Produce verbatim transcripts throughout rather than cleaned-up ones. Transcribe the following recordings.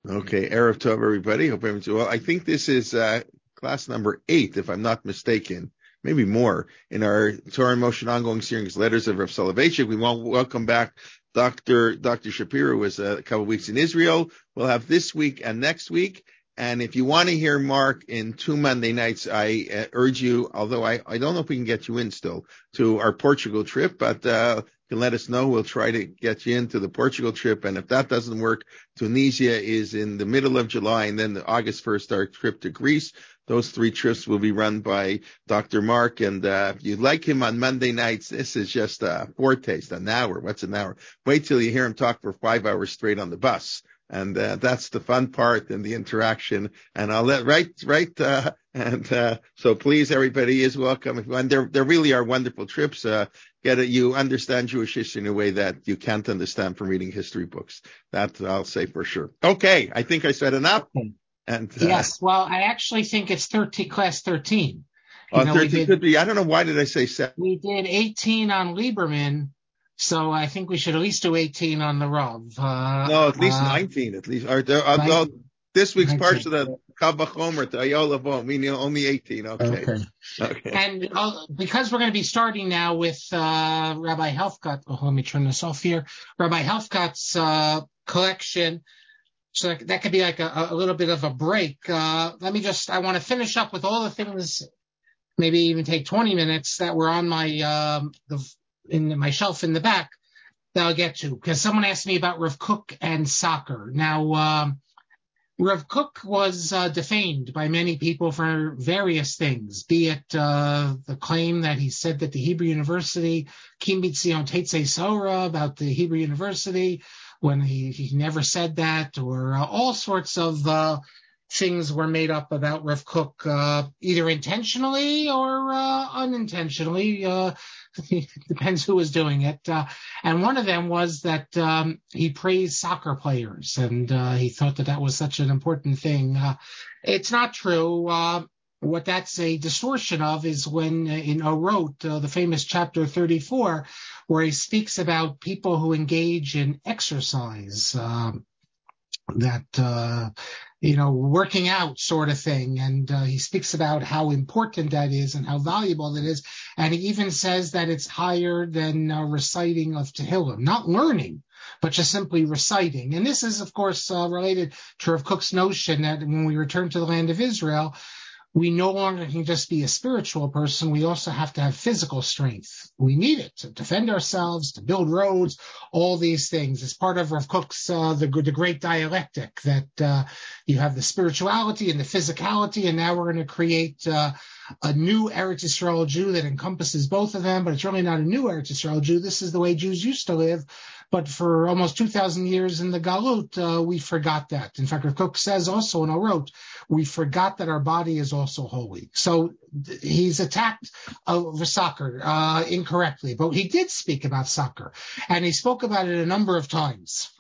Okay, Erev Tov, everybody. Hope everyone's well. I think this is uh, class number eight, if I'm not mistaken, maybe more, in our Torah in Motion ongoing series, Letters of Rav Soloveitchik. We want to welcome back Doctor Doctor Shapiro, who was a couple of weeks in Israel. We'll have this week and next week. And if you want to hear Mark in two Monday nights, I uh, urge you, although I, I don't know if we can get you in still, to our Portugal trip, but uh, you can let us know. We'll try to get you into the Portugal trip. And if that doesn't work, Tunisia is in the middle of July, and then the August first, our trip to Greece. Those three trips will be run by Doctor Mark. And uh, if you like him on Monday nights, this is just a foretaste, an hour. What's an hour? Wait till you hear him talk for five hours straight on the bus. And uh, that's the fun part and the interaction. And I'll let right, right. Uh, and uh, so please, everybody is welcome. And there, there really are wonderful trips. Uh, get it. You understand Jewish history in a way that you can't understand from reading history books. That I'll say for sure. Okay, I think I said enough. And uh, yes, well, I actually think it's thirteen, class thirteen. You uh, know, thirteen did, could be. I don't know why did I say seven. We did eighteen on Lieberman. So I think we should at least do eighteen on the Rav. Uh, no, at least uh, nineteen. At least. Or, uh, uh, this week's part of the Kavachomer to Ayola meaning only eighteen. Okay. Okay. Okay. And uh, because we're going to be starting now with uh, Rabbi Helfgott. Oh, let me turn this off here. Rabbi Helfgott's uh, collection. So that, that could be like a, a little bit of a break. Uh, let me just. I want to finish up with all the things. Maybe even take twenty minutes that were on my um, the. in my shelf in the back that I'll get to, because someone asked me about Rav Kook and soccer. Now, um, Rav Kook was uh, defamed by many people for various things, be it uh, the claim that he said that the Hebrew University, Kim B'Tzion Teitzei Sora, about the Hebrew University, when he, he never said that, or uh, all sorts of uh, things were made up about Rav Kook, uh, either intentionally or uh, unintentionally. Uh, depends who was doing it. Uh, and one of them was that um, he praised soccer players, and uh, he thought that that was such an important thing. Uh, it's not true. Uh, what that's a distortion of is when uh, in Orot, uh, the famous chapter thirty-four, where he speaks about people who engage in exercise, um, that, uh, you know, working out sort of thing. And uh, he speaks about how important that is and how valuable it is. And he even says that it's higher than uh, reciting of Tehillim, not learning, but just simply reciting. And this is, of course, uh, related to Rav Kook's notion that when we return to the land of Israel, we no longer can just be a spiritual person. We also have to have physical strength. We need it to defend ourselves, to build roads, all these things. It's part of Rav Kook's, uh, the, the great dialectic that uh, you have the spirituality and the physicality, and now we're going to create uh, a new Eretz Yisrael Jew that encompasses both of them, but it's really not a new Eretz Yisrael Jew. This is the way Jews used to live. But for almost two thousand years in the Galut, uh, we forgot that. In fact, Rav Kook says also in Orot, we forgot that our body is also holy. So th- he's attacked uh, soccer uh, incorrectly, but he did speak about soccer, and he spoke about it a number of times.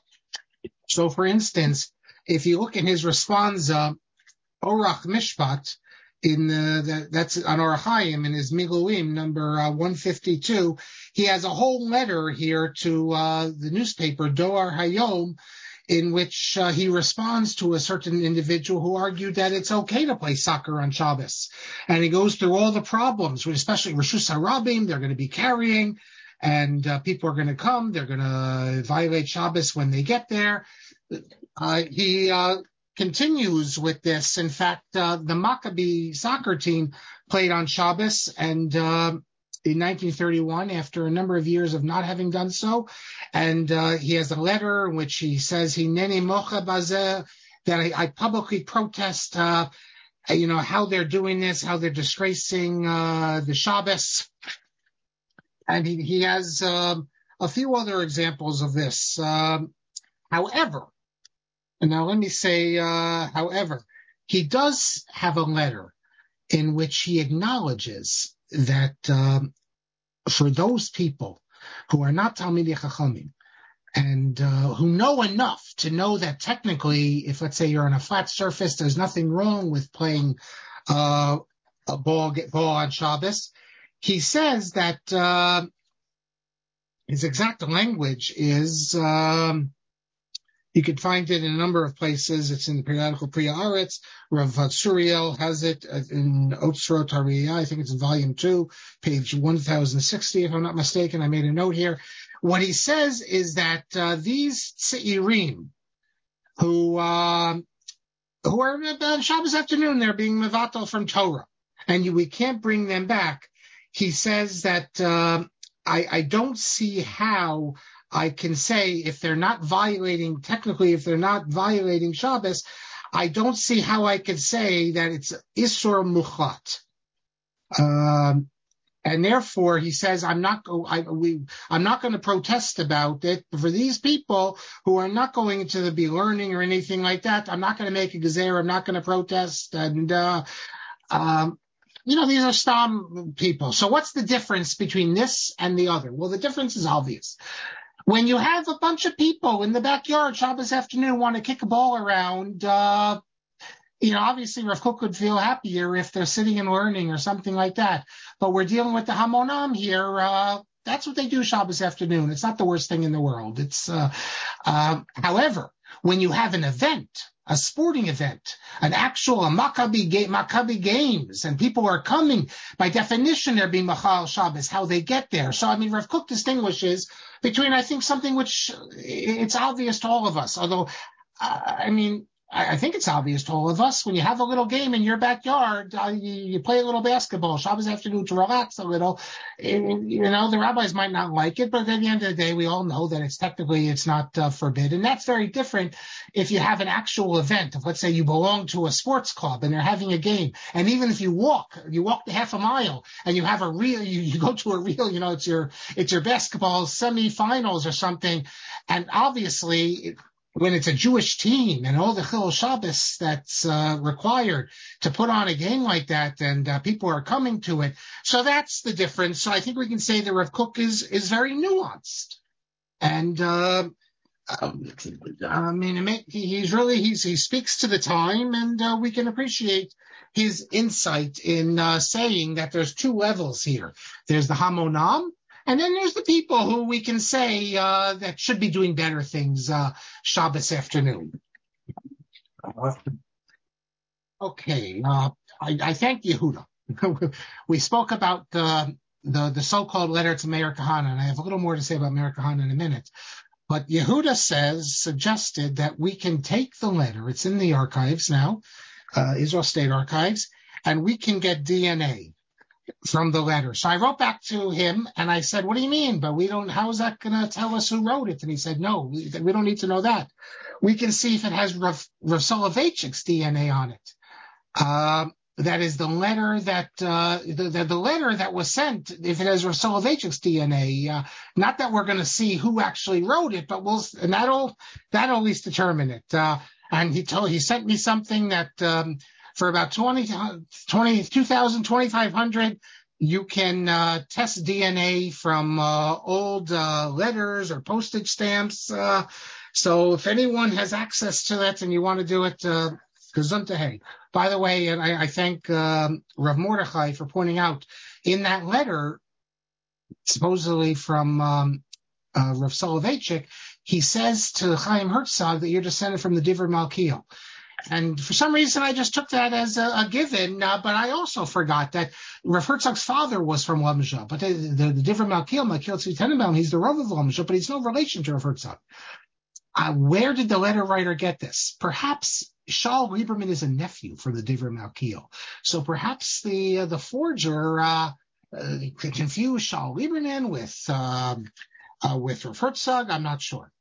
So, for instance, if you look in his responsa, Orach Mishpat, in uh, the, that's on Orach Chaim in his Miluim number uh, one fifty-two, he has a whole letter here to uh, the newspaper Doar Hayom, in which uh, he responds to a certain individual who argued that it's okay to play soccer on Shabbos. And he goes through all the problems, especially Rishus HaRabim, they're going to be carrying, and uh, people are going to come, they're going to violate Shabbos when they get there. Uh, he uh, continues with this. In fact, uh, the Maccabi soccer team played on Shabbos, and uh, in nineteen thirty-one, after a number of years of not having done so, and uh, he has a letter in which he says, "Hineni mocha bazeh," that I, I publicly protest, uh, you know, how they're doing this, how they're disgracing uh, the Shabbos, and he, he has um, a few other examples of this. Um, however, and now let me say, uh, however, he does have a letter in which he acknowledges that um, for those people who are not Talmidei Chachamim and uh, who know enough to know that technically, if let's say you're on a flat surface, there's nothing wrong with playing uh, a ball, ball on Shabbos. He says that uh, his exact language is um, You can find it in a number of places. It's in the periodical Priya Aretz. Rav Suriel has it in Otzrot Hariyah. I think it's in volume two, page one thousand sixty, if I'm not mistaken. I made a note here. What he says is that uh, these Tzeirim, who uh, who are on Shabbos afternoon, they're being mevatel from Torah, and you, we can't bring them back. He says that uh, I, I don't see how I can say if they're not violating, technically, if they're not violating Shabbos, I don't see how I can say that it's Isur Muchat. Um, and therefore, he says, I'm not, I, we, I'm not going to protest about it. For these people who are not going to be learning or anything like that, I'm not going to make a gezer. I'm not going to protest. And, uh, um, you know, these are Stam people. So what's the difference between this and the other? Well, the difference is obvious. When you have a bunch of people in the backyard Shabbos afternoon want to kick a ball around, uh, you know, obviously Rav Kook would feel happier if they're sitting and learning or something like that. But we're dealing with the Hamonam here. Uh, that's what they do Shabbos afternoon. It's not the worst thing in the world. It's, uh, uh, however, when you have an event, a sporting event, an actual a Maccabi, ga- Maccabi games, and people are coming, by definition, they're being Machal Shabbos, how they get there. So, I mean, Rav Kook distinguishes between, I think, something which it's obvious to all of us, although, uh, I mean, I think it's obvious to all of us. When you have a little game in your backyard, uh, you, you play a little basketball, Shabbos afternoon to relax a little. And, you know, the rabbis might not like it, but at the end of the day, we all know that it's technically, it's not uh, forbidden. And that's very different if you have an actual event of, let's say you belong to a sports club and they're having a game. And even if you walk, you walk the half a mile and you have a real, you, you go to a real, you know, it's your, it's your basketball semifinals or something. And obviously, it, when it's a Jewish team and all the Chilul Shabbos that's uh, required to put on a game like that, and uh, people are coming to it. So that's the difference. So I think we can say that Rav Kook is is very nuanced. And uh, I mean, he's really, he's, he speaks to the time, and uh, we can appreciate his insight in uh, saying that there's two levels here. There's the Hamonam, and then there's the people who we can say uh, that should be doing better things uh, Shabbos afternoon. Okay, uh, I, I thank Yehuda. We spoke about the, the the so-called letter to Meir Kahana, and I have a little more to say about Meir Kahana in a minute. But Yehuda says, suggested that we can take the letter, it's in the archives now, uh, Israel State Archives, and we can get D N A from the letter. So I wrote back to him and I said, what do you mean? But we don't, how is that going to tell us who wrote it? And he said, no, we, we don't need to know that. We can see if it has Rav, Rav Soloveitchik's D N A on it. Uh, that is the letter that, uh, the, the, the letter that was sent, if it has Rav Soloveitchik's D N A, uh, not that we're going to see who actually wrote it, but we'll, and that'll, that'll at least determine it. Uh, and he told, he sent me something that, um, for about twenty, twenty, two thousand, twenty-five hundred, you can uh, test D N A from uh, old uh, letters or postage stamps. Uh, so if anyone has access to that and you want to do it, uh, gesundheit. By the way, and I, I thank um, Rav Mordechai for pointing out in that letter, supposedly from um, uh, Rav Soloveitchik, he says to Chaim Herzog that you're descended from the Divrei Malkiel. And for some reason, I just took that as a, a given, uh, but I also forgot that Rav Herzog's father was from Lemja, but the, the, the Divrei Malkiel, Malkiel Tzvi Tenenbaum, he's the Rav of Lemja, but he's no relation to Rav Herzog. Uh, where did the letter writer get this? Perhaps Shaul Lieberman is a nephew from the Divrei Malkiel. So perhaps the uh, the forger uh, uh, confused Shaul Lieberman with, uh, uh, with Rav Herzog. I'm not sure.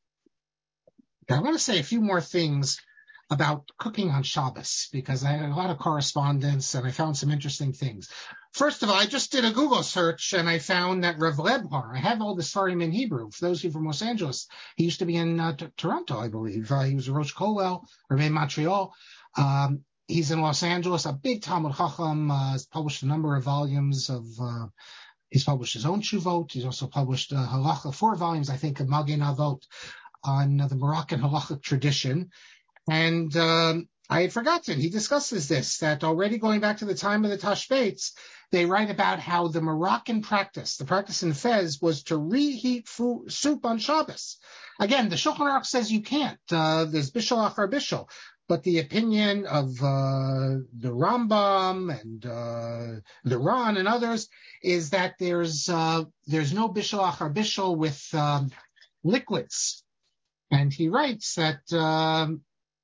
Now, I want to say a few more things about cooking on Shabbos, because I had a lot of correspondence and I found some interesting things. First of all, I just did a Google search and I found that Rav Lebhar, I have all the Sfarim in Hebrew. For those of you from Los Angeles, he used to be in uh, t- Toronto, I believe. Uh, he was a Rosh Kollel, or in Montreal. Um, he's in Los Angeles, a big Talmud Chacham, uh, has published a number of volumes of, uh, he's published his own Shuvot. He's also published uh, Halacha, four volumes, I think, of Magen Avot on uh, the Moroccan halachic tradition. And um, I had forgotten. He discusses this, that already going back to the time of the Tashbates, they write about how the Moroccan practice, the practice in Fez, was to reheat food, soup on Shabbos. Again, the Shulchan Aruch says you can't. Uh, there's bishul achar bishul. But the opinion of uh, the Rambam and uh, the Ran and others is that there's uh, there's no bishul achar bishul with um, liquids. And he writes that um,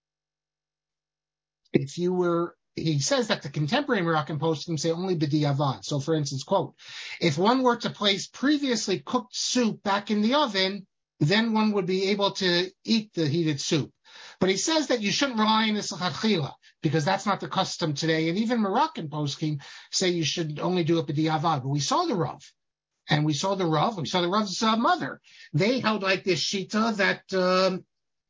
if you were, he says that the contemporary Moroccan poskim say only b'diavad. So, for instance, quote, if one were to place previously cooked soup back in the oven, then one would be able to eat the heated soup. But he says that you shouldn't rely on this l'chadchila, because that's not the custom today. And even Moroccan poskim say you should only do it b'diavad. But we saw the Rav. And we saw the Rav, we saw the Rav's uh, mother. They held like this shita that um,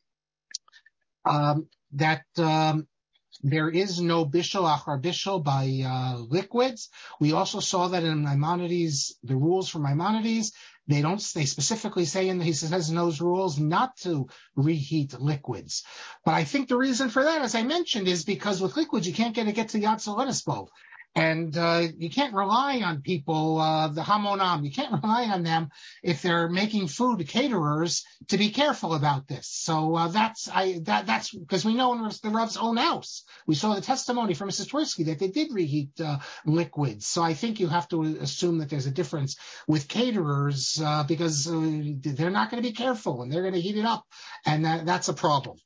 um, that um, there is no bishul achar bishul by uh, liquids. We also saw that in Maimonides, the rules for Maimonides, they don't. They specifically say in he says in those rules not to reheat liquids. But I think the reason for that, as I mentioned, is because with liquids you can't get to get to Yad Selenis bowl. And uh, you can't rely on people, uh, the Hamonam, you can't rely on them if they're making food to caterers to be careful about this. So uh, that's I that that's because we know in the Rav's own house, we saw the testimony from Missus Tversky that they did reheat uh, liquids. So I think you have to assume that there's a difference with caterers uh, because uh, they're not going to be careful and they're going to heat it up, and that, that's a problem.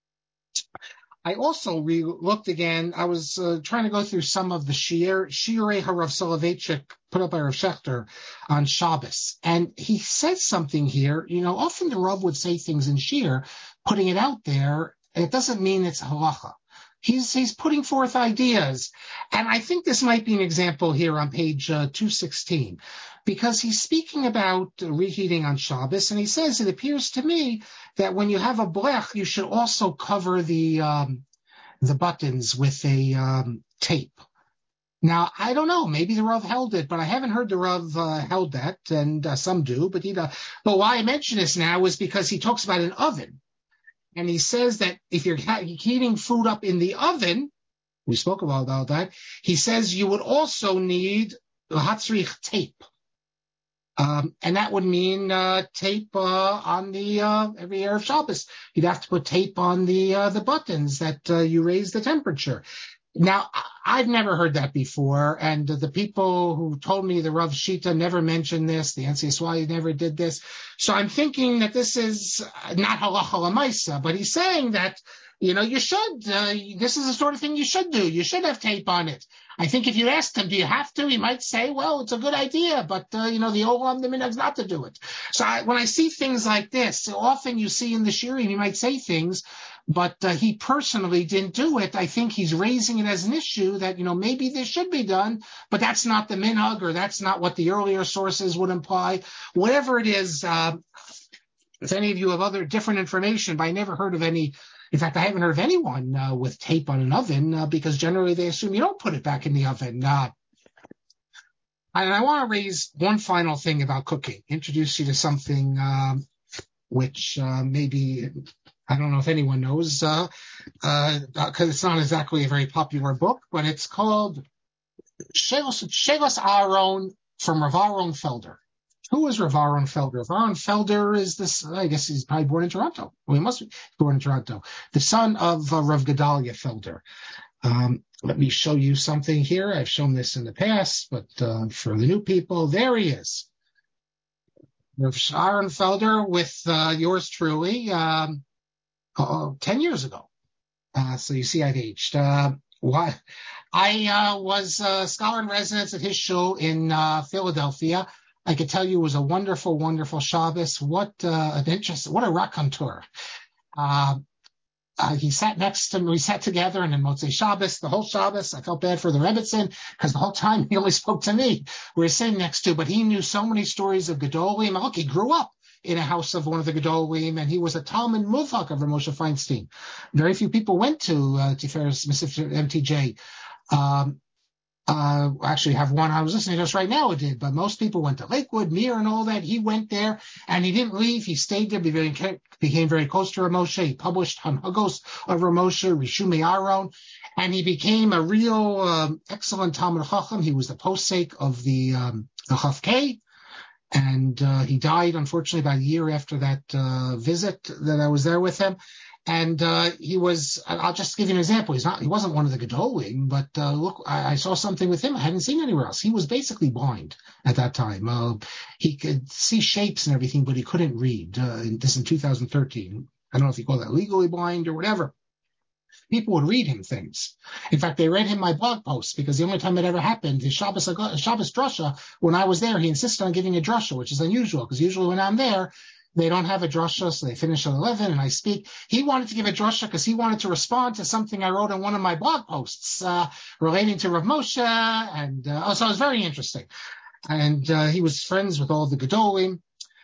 I also re- looked again. I was uh, trying to go through some of the Shiur, Shiurei HaRav Soloveitchik put up by Rav Shechter on Shabbos. And he says something here. You know, often the Rav would say things in Shiur, putting it out there. It doesn't mean it's halacha. He's he's putting forth ideas. And I think this might be an example here on page uh, two sixteen, because he's speaking about reheating on Shabbos, and he says, it appears to me that when you have a blech, you should also cover the um, the buttons with a um, tape. Now, I don't know, maybe the Rav held it, but I haven't heard the Rav uh, held that, and uh, some do. But, he, uh, but why I mention this now is because he talks about an oven. And he says that if you're heating food up in the oven, we spoke about, about that, he says you would also need hatzrich tape. Um, and that would mean uh, tape uh, on the, uh, every Erev Shabbos. You'd have to put tape on the uh, the buttons that uh, you raise the temperature. Now, I've never heard that before, and the people who told me the Rav Shita never mentioned this, the N C S Y never did this, so I'm thinking that this is not halacha l'maisa, but he's saying that, you know, you should, uh, this is the sort of thing you should do, you should have tape on it. I think if you asked him, do you have to, he might say, well, it's a good idea, but, uh, you know, the olam, the minhag's not to do it. So I, when I see things like this, often you see in the shiurim, he might say things, but uh, he personally didn't do it. I think he's raising it as an issue that, you know, maybe this should be done, but that's not the minhag, or that's not what the earlier sources would imply. Whatever it is, uh, if any of you have other different information, but I never heard of any. In fact, I haven't heard of anyone uh, with tape on an oven uh, because generally they assume you don't put it back in the oven. Uh, and I want to raise one final thing about cooking, introduce you to something um, which uh, maybe, I don't know if anyone knows, because uh, uh, it's not exactly a very popular book, but it's called Shelos, Shelos Aaron from Rav Aaron Felder. Who is Rav Aaron Felder? Rav Aaron Felder is this, I guess he's probably born in Toronto. Well, he must be born in Toronto. The son of uh, Rav Gedalia Felder. Um, let me show you something here. I've shown this in the past, but uh, for the new people, there he is. Rav Aaron Felder with uh, yours truly um, uh, ten years ago. Uh, so you see I've aged. Uh, why? I uh, was a scholar in residence at his shul in uh, Philadelphia. I could tell you it was a wonderful, wonderful Shabbos. What uh, an interest! What a raconteur! Uh, uh, he sat next to me. We sat together, and in Motzei Shabbos, the whole Shabbos, I felt bad for the Rebbetzin because the whole time he only spoke to me. We were sitting next to, but he knew so many stories of Gedolim. Look, he grew up in a house of one of the Gedolim, and he was a Talmud Muvhak of Rav Moshe Feinstein. Very few people went to uh, Tiferes M T J. Um, Uh, actually have one I was listening to just right now, it did, but most people went to Lakewood, Mir and all that. He went there and he didn't leave. He stayed there, became, became very close to Rav Moshe. He published Hanhagos of Rav Moshe, Rishumei Aaron, and he became a real um, excellent Talmid Chacham. He was the posek of the, um, the Chaf K, and uh, he died, unfortunately, about a year after that uh, visit that I was there with him. And uh, he was, I'll just give you an example. He's not, he wasn't one of the Gedolim, but uh, look, I, I saw something with him I hadn't seen anywhere else. He was basically blind at that time. Uh, he could see shapes and everything, but he couldn't read. Uh, this in two thousand thirteen. I don't know if you call that legally blind or whatever. People would read him things. In fact, they read him my blog posts because the only time it ever happened is Shabbos, Shabbos drasha. When I was there, he insisted on giving a drasha, which is unusual because usually when I'm there, they don't have a drasha, so they finish at eleven and I speak. He wanted to give a drasha because he wanted to respond to something I wrote in one of my blog posts uh, relating to Rav Moshe, and uh, oh, so it was very interesting. And uh, he was friends with all the Gedolim.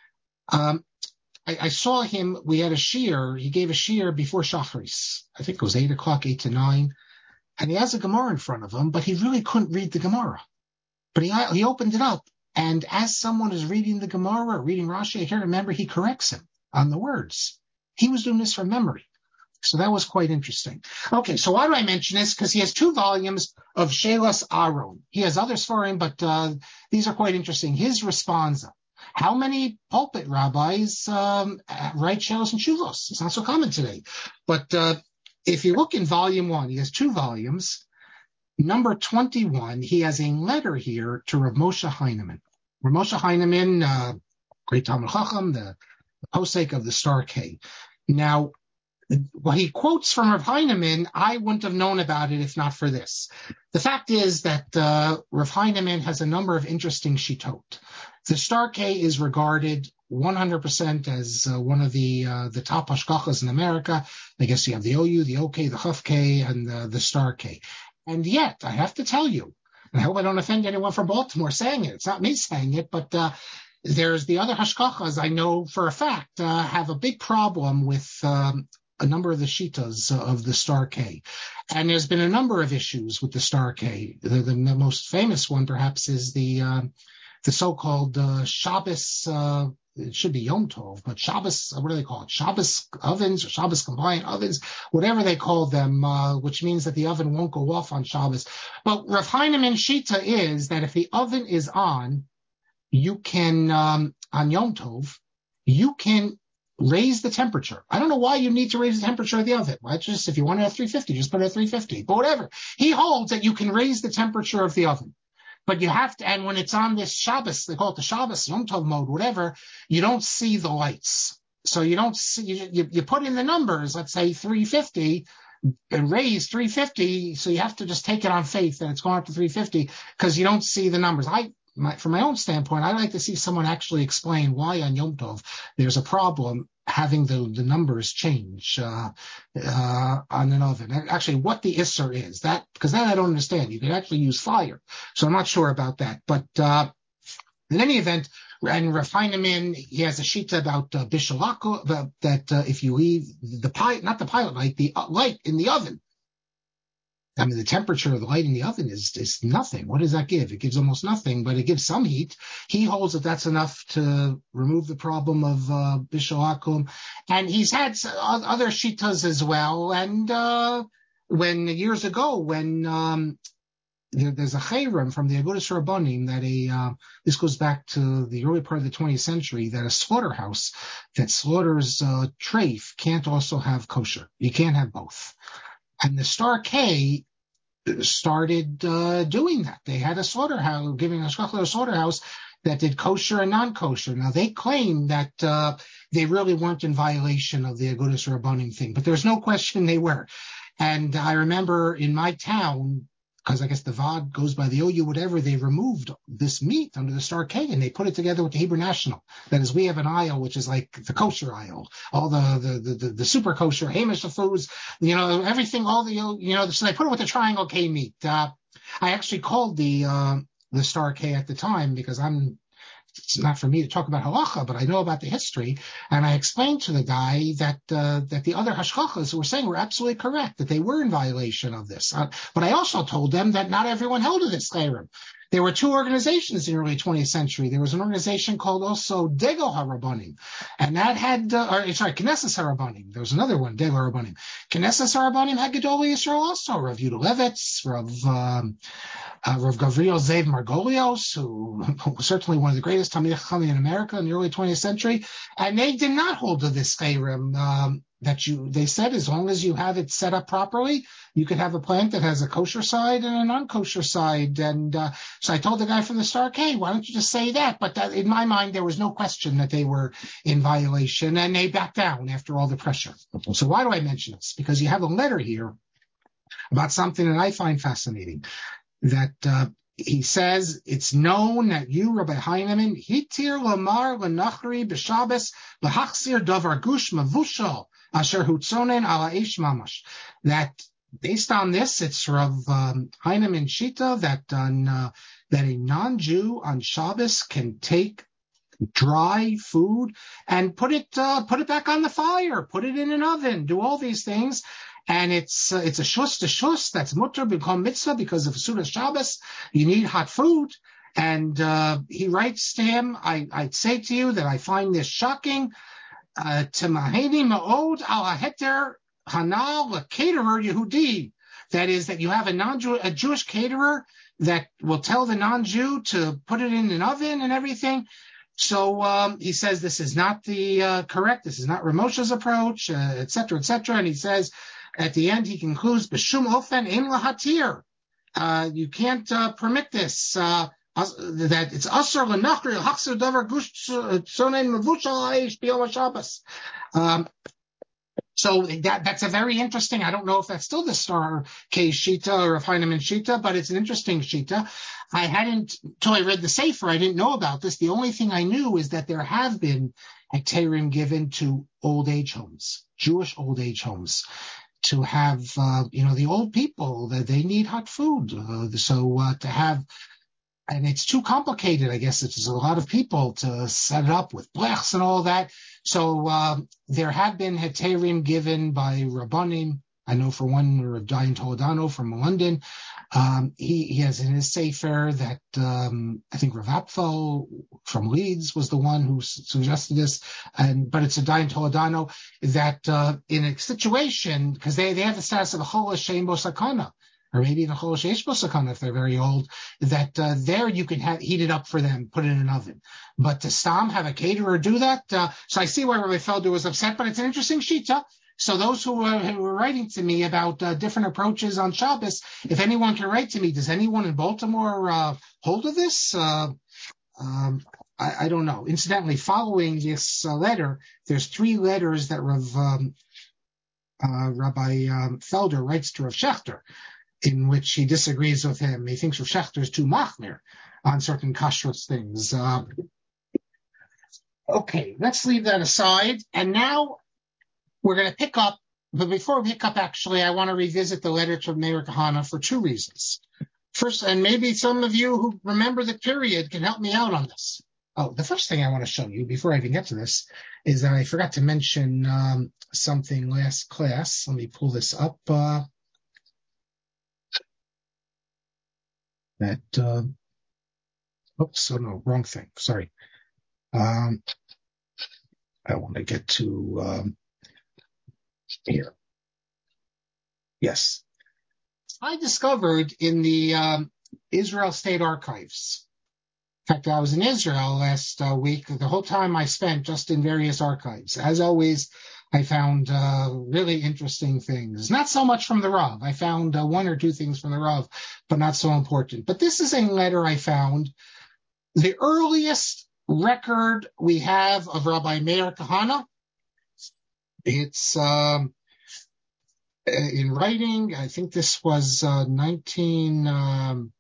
Um, I, I saw him, we had a shear, he gave a shear before Shacharis. I think it was eight o'clock, eight to nine. And he has a Gemara in front of him, but he really couldn't read the Gemara. But he he opened it up. And as someone is reading the Gemara or reading Rashi, I can't remember, he corrects him on the words. He was doing this from memory. So that was quite interesting. Okay, so why do I mention this? Because he has two volumes of Shelas Aaron. He has others for him, but uh, these are quite interesting. His responsa. How many pulpit rabbis um, write Shelas and Shuvos? It's not so common today. But uh, if you look in volume one, he has two volumes. Number twenty-one, he has a letter here to Rav Moshe Heinemann. Rav Moshe Heinemann, uh, great Talmid Chacham, the, the posek of the Star K. Now, what he quotes from Rav Heinemann, I wouldn't have known about it if not for this. The fact is that uh, Rav Heinemann has a number of interesting shitot. The Star K is regarded one hundred percent as uh, one of the uh, the top hashgachas in America. I guess you have the O U, the O K, the Chaf K, and the, the Star K. And yet, I have to tell you, and I hope I don't offend anyone from Baltimore saying it. It's not me saying it, but uh, there's the other hashgachas I know for a fact uh, have a big problem with um, a number of the shitas of the Star K. And there's been a number of issues with the Star K. The, the most famous one, perhaps, is the uh, the so-called uh, Shabbos, uh, it should be Yom Tov, but Shabbos, what do they call it? Shabbos ovens or Shabbos compliant ovens, whatever they call them, uh, which means that the oven won't go off on Shabbos. But Rav Heinemann Shita is that if the oven is on, you can, um, on Yom Tov, you can raise the temperature. I don't know why you need to raise the temperature of the oven. Why just, if you want it at three fifty, just put it at three fifty, but whatever. He holds that you can raise the temperature of the oven. But you have to, and when it's on this Shabbos, they call it the Shabbos, Yom Tov mode, whatever, you don't see the lights. So you don't see, you, you, you put in the numbers, let's say three fifty, and raise three fifty, so you have to just take it on faith that it's going up to three fifty, because you don't see the numbers. I, my, from my own standpoint, I like to see someone actually explain why on Yom Tov there's a problem having the, the numbers change uh, uh, on an oven. Actually, what the Isser is, that because that I don't understand. You can actually use fire, so I'm not sure about that. But uh, in any event, and Rav Heinemann, he has a shita about uh, bishalako, that uh, if you leave the pilot, not the pilot light, the uh, light in the oven. I mean, the temperature of the light in the oven is, is nothing. What does that give? It gives almost nothing, but it gives some heat. He holds that that's enough to remove the problem of uh, bishul akum. And he's had other shitas as well. And uh, when years ago, when um, there, there's a chayrim from the Agudas Rabbanim that a uh, this goes back to the early part of the twentieth century, that a slaughterhouse that slaughters uh, treif can't also have kosher. You can't have both. And the Star K started uh, doing that. They had a slaughterhouse, giving a shkachla a slaughterhouse that did kosher and non-kosher. Now, they claim that uh, they really weren't in violation of the Agudas Rabbanim thing, but there's no question they were. And I remember in my town, because I guess the V O D goes by the O U, whatever, they removed this meat under the Star K and they put it together with the Hebrew National. That is, we have an aisle which is like the kosher aisle, all the the the, the, the super kosher, Hamish foods, you know, everything, all the, you know, so they put it with the Triangle K meat. Uh, I actually called the uh, the Star K at the time because I'm it's not for me to talk about halacha, but I know about the history. And I explained to the guy that uh, that the other hashkachas were saying were absolutely correct, that they were in violation of this. Uh, but I also told them that not everyone held to this chayrim. There were two organizations in the early twentieth century. There was an organization called also Degel HaRabbanim, and that had, uh, or, sorry, Knesset HaRabbanim. There was another one, Degel HaRabbanim. Knesset HaRabbanim had Gedolei Yisrael also, Rav Yehuda Levitz, Rav, um, uh, Rav Gavriel Zev Margolios, who, who was certainly one of the greatest Talmidei Chachamim in America in the early twentieth century, and they did not hold to this chayrim, um, that you, they said as long as you have it set up properly, you could have a plant that has a kosher side and a non-kosher side. And uh, so I told the guy from the start, hey, why don't you just say that? But that, in my mind, there was no question that they were in violation, and they backed down after all the pressure. So why do I mention this? Because you have a letter here about something that I find fascinating, that uh, he says, it's known that you, Rabbi Heinemann, hitir lamar lenachri b'Shabbos l'hachzir davar gush mavushal asher hutzonen ala eish mamash. That based on this, it's Rav um, Heinemann Shita that on uh, that a non-Jew on Shabbos can take dry food and put it uh, put it back on the fire, put it in an oven, do all these things. And it's uh, it's a shus to shus, that's mutter b'kol mitzvah, because of Sudas Shabbos, you need hot food. And uh, he writes to him, I, I'd say to you that I find this shocking. Temaheni ma'od al haheter hanal l'caterer Yehudi. That is, that you have a non-Jew, a Jewish caterer that will tell the non-Jew to put it in an oven and everything. So um, he says this is not the uh, correct, this is not Ramosha's approach, uh, et cetera, et cetera. And he says, at the end, he concludes, B'shum ofen ein lahatir. Uh, you can't uh, permit this, uh, that it's asur l'nachri l'hachzir davar gush tzonen mevushal ha'esh b'yom HaShabbos. Um, So that that's a very interesting, I don't know if that's still the Star K Shita or if Heinemann Shita, but it's an interesting Shita. I hadn't, until I read the Sefer, I didn't know about this. The only thing I knew is that there have been hekterim given to old age homes, Jewish old age homes, to have, uh, you know, the old people, that they need hot food. Uh, so uh, to have, and it's too complicated, I guess. It's a lot of people to set it up with blechs and all that. So uh, there have been heterim given by Rabbanim. I know for one, Dayan Toledano from London. Um, he, he has in his sefer that um, I think Rav Apfel from Leeds was the one who s- suggested this. And but it's a Dayan Toledano that uh, in a situation, because they, they have the status of a chol she'ein bo sakana, or maybe in a chol she'esh bo sakana if they're very old, that uh, there you can have heat it up for them, put it in an oven. But to stam have a caterer do that, uh, so I see why Rabbi Felder was upset, but it's an interesting shita. So those who were, who were writing to me about uh, different approaches on Shabbos, if anyone can write to me, does anyone in Baltimore uh, hold of this? Uh, um, I, I don't know. Incidentally, following this uh, letter, there's three letters that Rav, um, uh, Rabbi um, Felder writes to Rav Shechter, in which he disagrees with him. He thinks Rav Shechter is too machmir on certain kashrus things. Uh, okay, let's leave that aside. And now we're going to pick up, but before we pick up, actually, I want to revisit the letter to Meir Kahana for two reasons. First, and maybe some of you who remember the period can help me out on this. Oh, the first thing I want to show you before I even get to this is that I forgot to mention um, something last class. Let me pull this up. Uh, that, uh, oops, oh no, wrong thing. Sorry. Um, I want to get to um, here. Yes. I discovered in the um, Israel State Archives. In fact, I was in Israel last uh, week. The whole time I spent just in various archives. As always, I found uh, really interesting things. Not so much from the Rav. I found uh, one or two things from the Rav, but not so important. But this is a letter I found. The earliest record we have of Rabbi Meir Kahana. It's um, in writing. I think this was uh, nineteen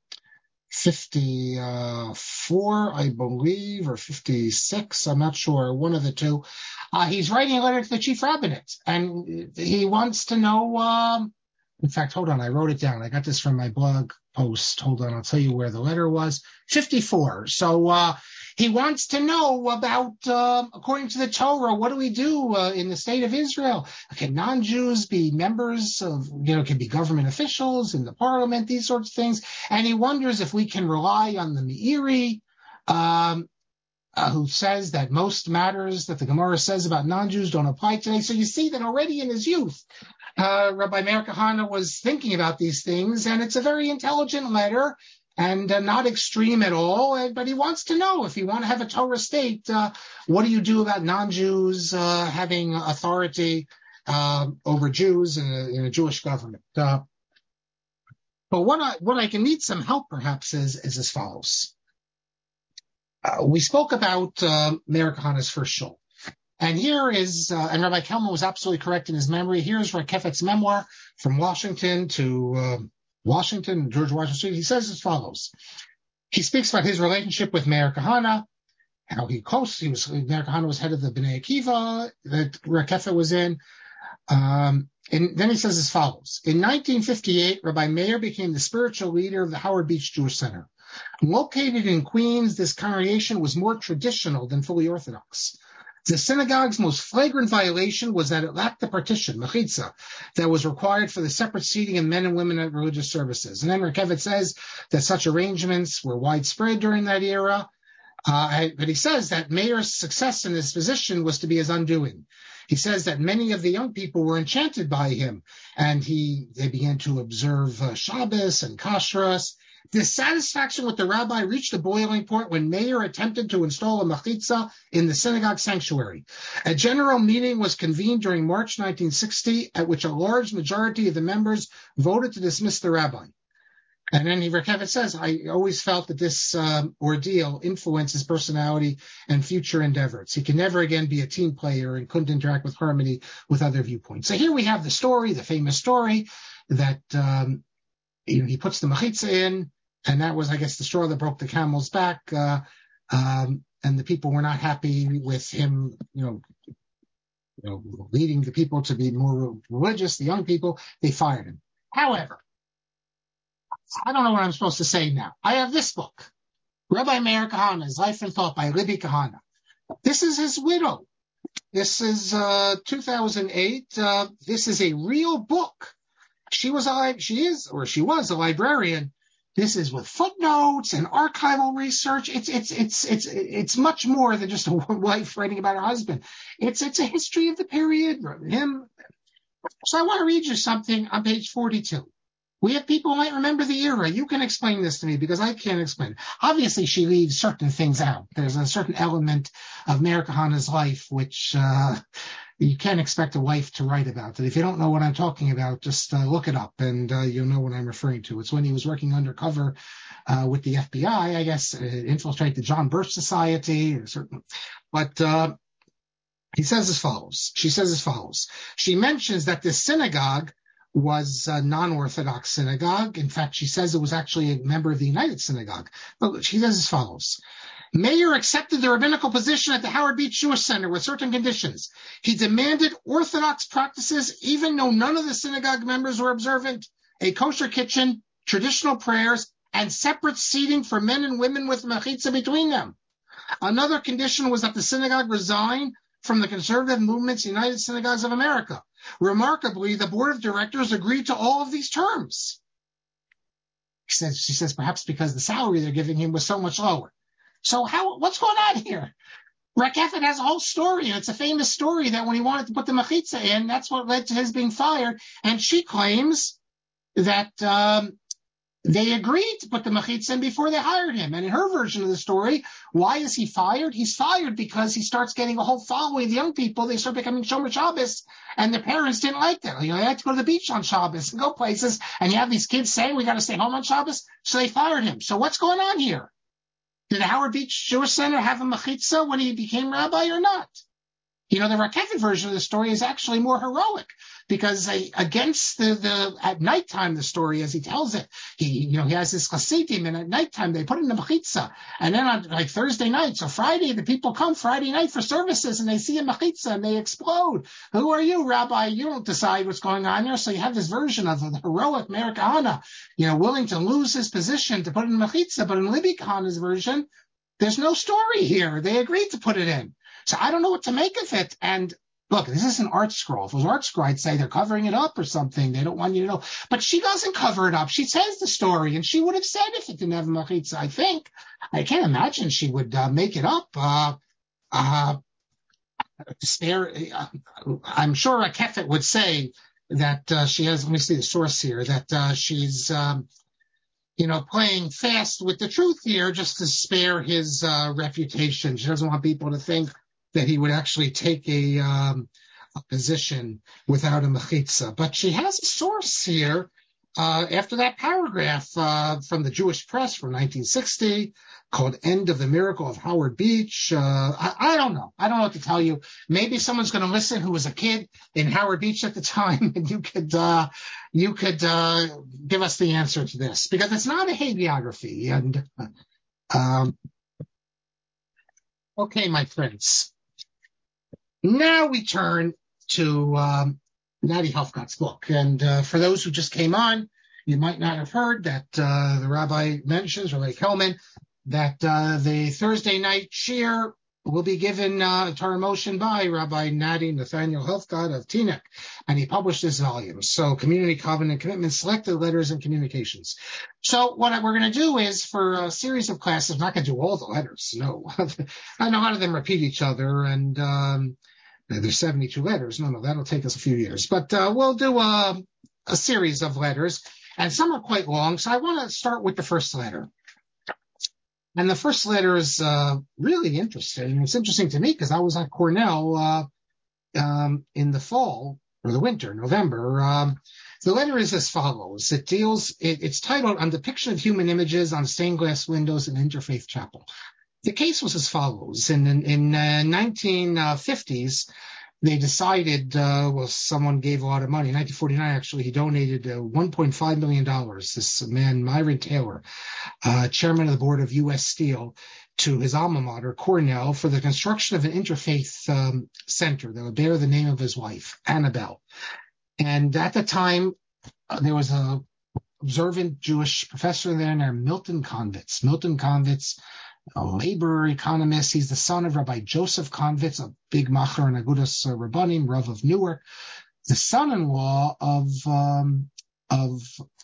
fifty-four, I believe, or fifty-six. I'm not sure. One of the two. Uh, he's writing a letter to the chief rabbinate, and he wants to know. Um, in fact, hold on. I wrote it down. I got this from my blog post. Hold on. I'll tell you where the letter was. fifty-four. So uh, He wants to know about, uh, according to the Torah, what do we do uh, in the state of Israel? Can non-Jews be members of, you know, can be government officials in the parliament, these sorts of things? And he wonders if we can rely on the Meiri, um, uh, who says that most matters that the Gemara says about non-Jews don't apply today. So you see that already in his youth, uh, Rabbi Meir Kahana was thinking about these things, and it's a very intelligent letter. And uh, not extreme at all, but he wants to know, if you want to have a Torah state, uh, what do you do about non-Jews uh, having authority uh, over Jews in a, in a Jewish government? Uh, but what I, what I can need some help, perhaps, is, is as follows. Uh, we spoke about uh, Meir Kahana's first shul. And here is, uh, and Rabbi Kelman was absolutely correct in his memory, here's Rakefet's memoir from Washington to... Uh, Washington, George Washington Street. He says as follows. He speaks about his relationship with Meir Kahana, how he close, he was, Meir Kahana was head of the Bnei Akiva that Rakefet was in. Um, and then he says as follows. In nineteen fifty-eight, Rabbi Meir became the spiritual leader of the Howard Beach Jewish Center. Located in Queens, this congregation was more traditional than fully Orthodox. The synagogue's most flagrant violation was that it lacked the partition, mechitza, that was required for the separate seating of men and women at religious services. And then Rakefet says that such arrangements were widespread during that era. Uh, but he says that Meir's success in this position was to be his undoing. He says that many of the young people were enchanted by him, and he they began to observe uh, Shabbos and Kashrus. Dissatisfaction with the rabbi reached a boiling point when Meir attempted to install a mechitza in the synagogue sanctuary. A general meeting was convened during March nineteen sixty, at which a large majority of the members voted to dismiss the rabbi. And then Rakefet says, I always felt that this um, ordeal influenced his personality and future endeavors. He can never again be a team player and couldn't interact with harmony with other viewpoints. So here we have the story, the famous story, that um, you know, he puts the mechitza in, and that was, I guess, the straw that broke the camel's back. Uh, um, and the people were not happy with him, you know, you know, leading the people to be more religious, the young people. They fired him. However, I don't know what I'm supposed to say now. I have this book, Rabbi Meir Kahana's Life and Thought by Libby Kahana. This is his widow. This is uh, two thousand eight. Uh, this is a real book. She was a, she is, or she was a librarian. This is with footnotes and archival research. It's it's it's it's it's much more than just a wife writing about her husband. It's it's a history of the period, him. So I want to read you something on page forty-two. We have people who might remember the era. You can explain this to me because I can't explain it. Obviously, she leaves certain things out. There's a certain element of Meir Kahana's life which uh, you can't expect a wife to write about. And if you don't know what I'm talking about, just uh, look it up and uh, you'll know what I'm referring to. It's when he was working undercover uh, with the F B I, I guess, uh, infiltrate the John Birch Society. Certain, but uh, he says as follows. She says as follows. She mentions that this synagogue was a non-Orthodox synagogue. In fact, she says it was actually a member of the United Synagogue. But she says as follows. Meir accepted the rabbinical position at the Howard Beach Jewish Center with certain conditions. He demanded Orthodox practices, even though none of the synagogue members were observant, a kosher kitchen, traditional prayers, and separate seating for men and women with mechitza between them. Another condition was that the synagogue resign from the conservative movement's United Synagogues of America. Remarkably, the board of directors agreed to all of these terms. She says, she says perhaps because the salary they're giving him was so much lower. So how? What's going on here? Rakefet has a whole story, and it's a famous story that when he wanted to put the mechitza in, that's what led to his being fired. And she claims that um, they agreed to put the mechitza in before they hired him. And in her version of the story, why is he fired? He's fired because he starts getting a whole following of young people. They start becoming Shomer Shabbos, and the parents didn't like that. You know, they like to go to the beach on Shabbos and go places, and you have these kids saying, we got to stay home on Shabbos, so they fired him. So what's going on here? Did the Howard Beach Jewish Center have a mechitza when he became rabbi or not? You know, the Rakefet version of the story is actually more heroic because they, against the, the, at nighttime, the story, as he tells it, he, you know, he has this chassidim, and at nighttime they put in the mechitza. And then on like Thursday night, so Friday, the people come Friday night for services and they see a mechitza and they explode. Who are you, Rabbi? You don't decide what's going on there. So you have this version of the heroic Meir Kahana, you know, willing to lose his position to put in mechitza. But in Libby Kahana's version, There's no story here. They agreed to put it in. So I don't know what to make of it. And look, this is an art scroll. If it was art scroll, I'd say they're covering it up or something. They don't want you to know. But she doesn't cover it up. She says the story, and she would have said if it didn't have machitza, I think. I can't imagine she would uh, make it up. Uh, uh, spare, uh, I'm sure a Kefet would say that uh, she has, let me see the source here, that uh, she's, um, you know, playing fast with the truth here just to spare his uh, reputation. She doesn't want people to think that he would actually take a, um, a position without a mechitza. But she has a source here uh, after that paragraph uh, from the Jewish Press from nineteen sixty called End of the Miracle of Howard Beach. Uh, I, I don't know. I don't know what to tell you. Maybe someone's going to listen who was a kid in Howard Beach at the time, and you could uh, you could uh, give us the answer to this, because it's not a hagiography. And um, okay, my friends. Now we turn to um, Nati Helfgott's book. And uh, for those who just came on, you might not have heard that uh, the rabbi mentions, Rabbi Kelman, that uh, the Thursday night shir will be given uh, Torah motion by Rabbi Nati Nathaniel Helfgott of Teaneck, and he published this volume. So Community Covenant Commitment, Selected Letters and Communications. So what we're going to do is, for a series of classes, I'm not going to do all the letters, no. I know a lot of them repeat each other, and um, there's seventy-two letters. No, no, that'll take us a few years. But uh, we'll do a, a series of letters, and some are quite long, so I want to start with the first letter. And the first letter is uh, really interesting. It's interesting to me because I was at Cornell uh, um, in the fall, or the winter, November. Um, the letter is as follows. It deals, it, it's titled On Depiction of Human Images on Stained Glass Windows in Interfaith Chapel. The case was as follows. In, in, in uh, nineteen fifties, they decided, uh, well, someone gave a lot of money. In nineteen forty-nine, actually, he donated uh, one point five million dollars, this man, Myron Taylor, uh, chairman of the board of U S Steel, to his alma mater, Cornell, for the construction of an interfaith um, center that would bear the name of his wife, Annabelle. And at the time, uh, there was a observant Jewish professor there named Milton Konvitz. Milton Konvitz, a labor economist. He's the son of Rabbi Joseph Konvitz, a big macher and agudas rabbanim, Rav of Newark, the son-in-law of um, of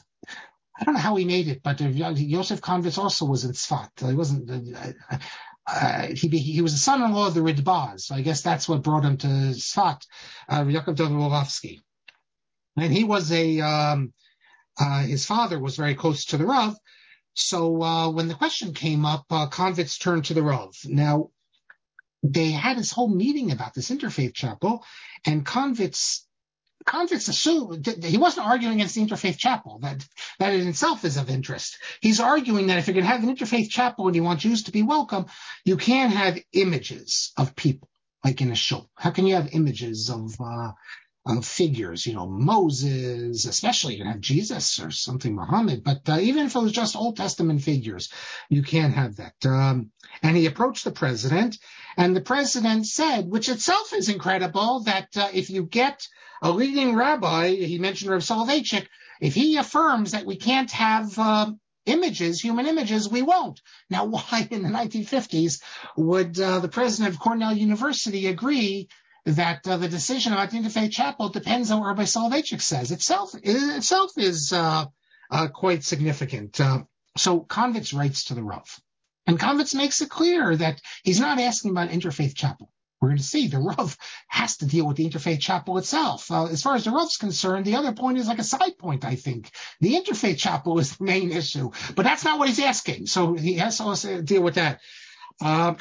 I don't know how he made it, but Joseph Konvitz also was in Tzfat. He wasn't. Uh, uh, he he was the son-in-law of the Ridbaz, so I guess that's what brought him to Tzfat. Uh, Yaakov Dostoevsky, and he was a um, uh, his father was very close to the Rav. So uh, when the question came up, uh, Konvitz turned to the Rav. Now, they had this whole meeting about this interfaith chapel, and Konvitz, Konvitz assumed that he wasn't arguing against the interfaith chapel. That that in itself is of interest. He's arguing that if you're going to have an interfaith chapel and you want Jews to be welcome, you can't have images of people like in a shul. How can you have images of uh, of figures, you know, Moses, especially you can have Jesus or something, Muhammad, but uh, even if it was just Old Testament figures, you can't have that. Um, and he approached the president, and the president said, which itself is incredible, that uh, if you get a leading rabbi, he mentioned Rav Soloveitchik, if he affirms that we can't have uh, images, human images, we won't. Now, why in the nineteen fifties would uh, the president of Cornell University agree that uh, the decision about the interfaith chapel depends on what Rabbi Soloveitchik says? Itself, it itself is uh, uh, quite significant. Uh, so Konvitz writes to the Rav, and Konvitz makes it clear that he's not asking about interfaith chapel. We're going to see the Rav has to deal with the interfaith chapel itself. Uh, as far as the Rav's concerned, the other point is like a side point, I think. The interfaith chapel is the main issue, but that's not what he's asking. So he has to also deal with that. Uh,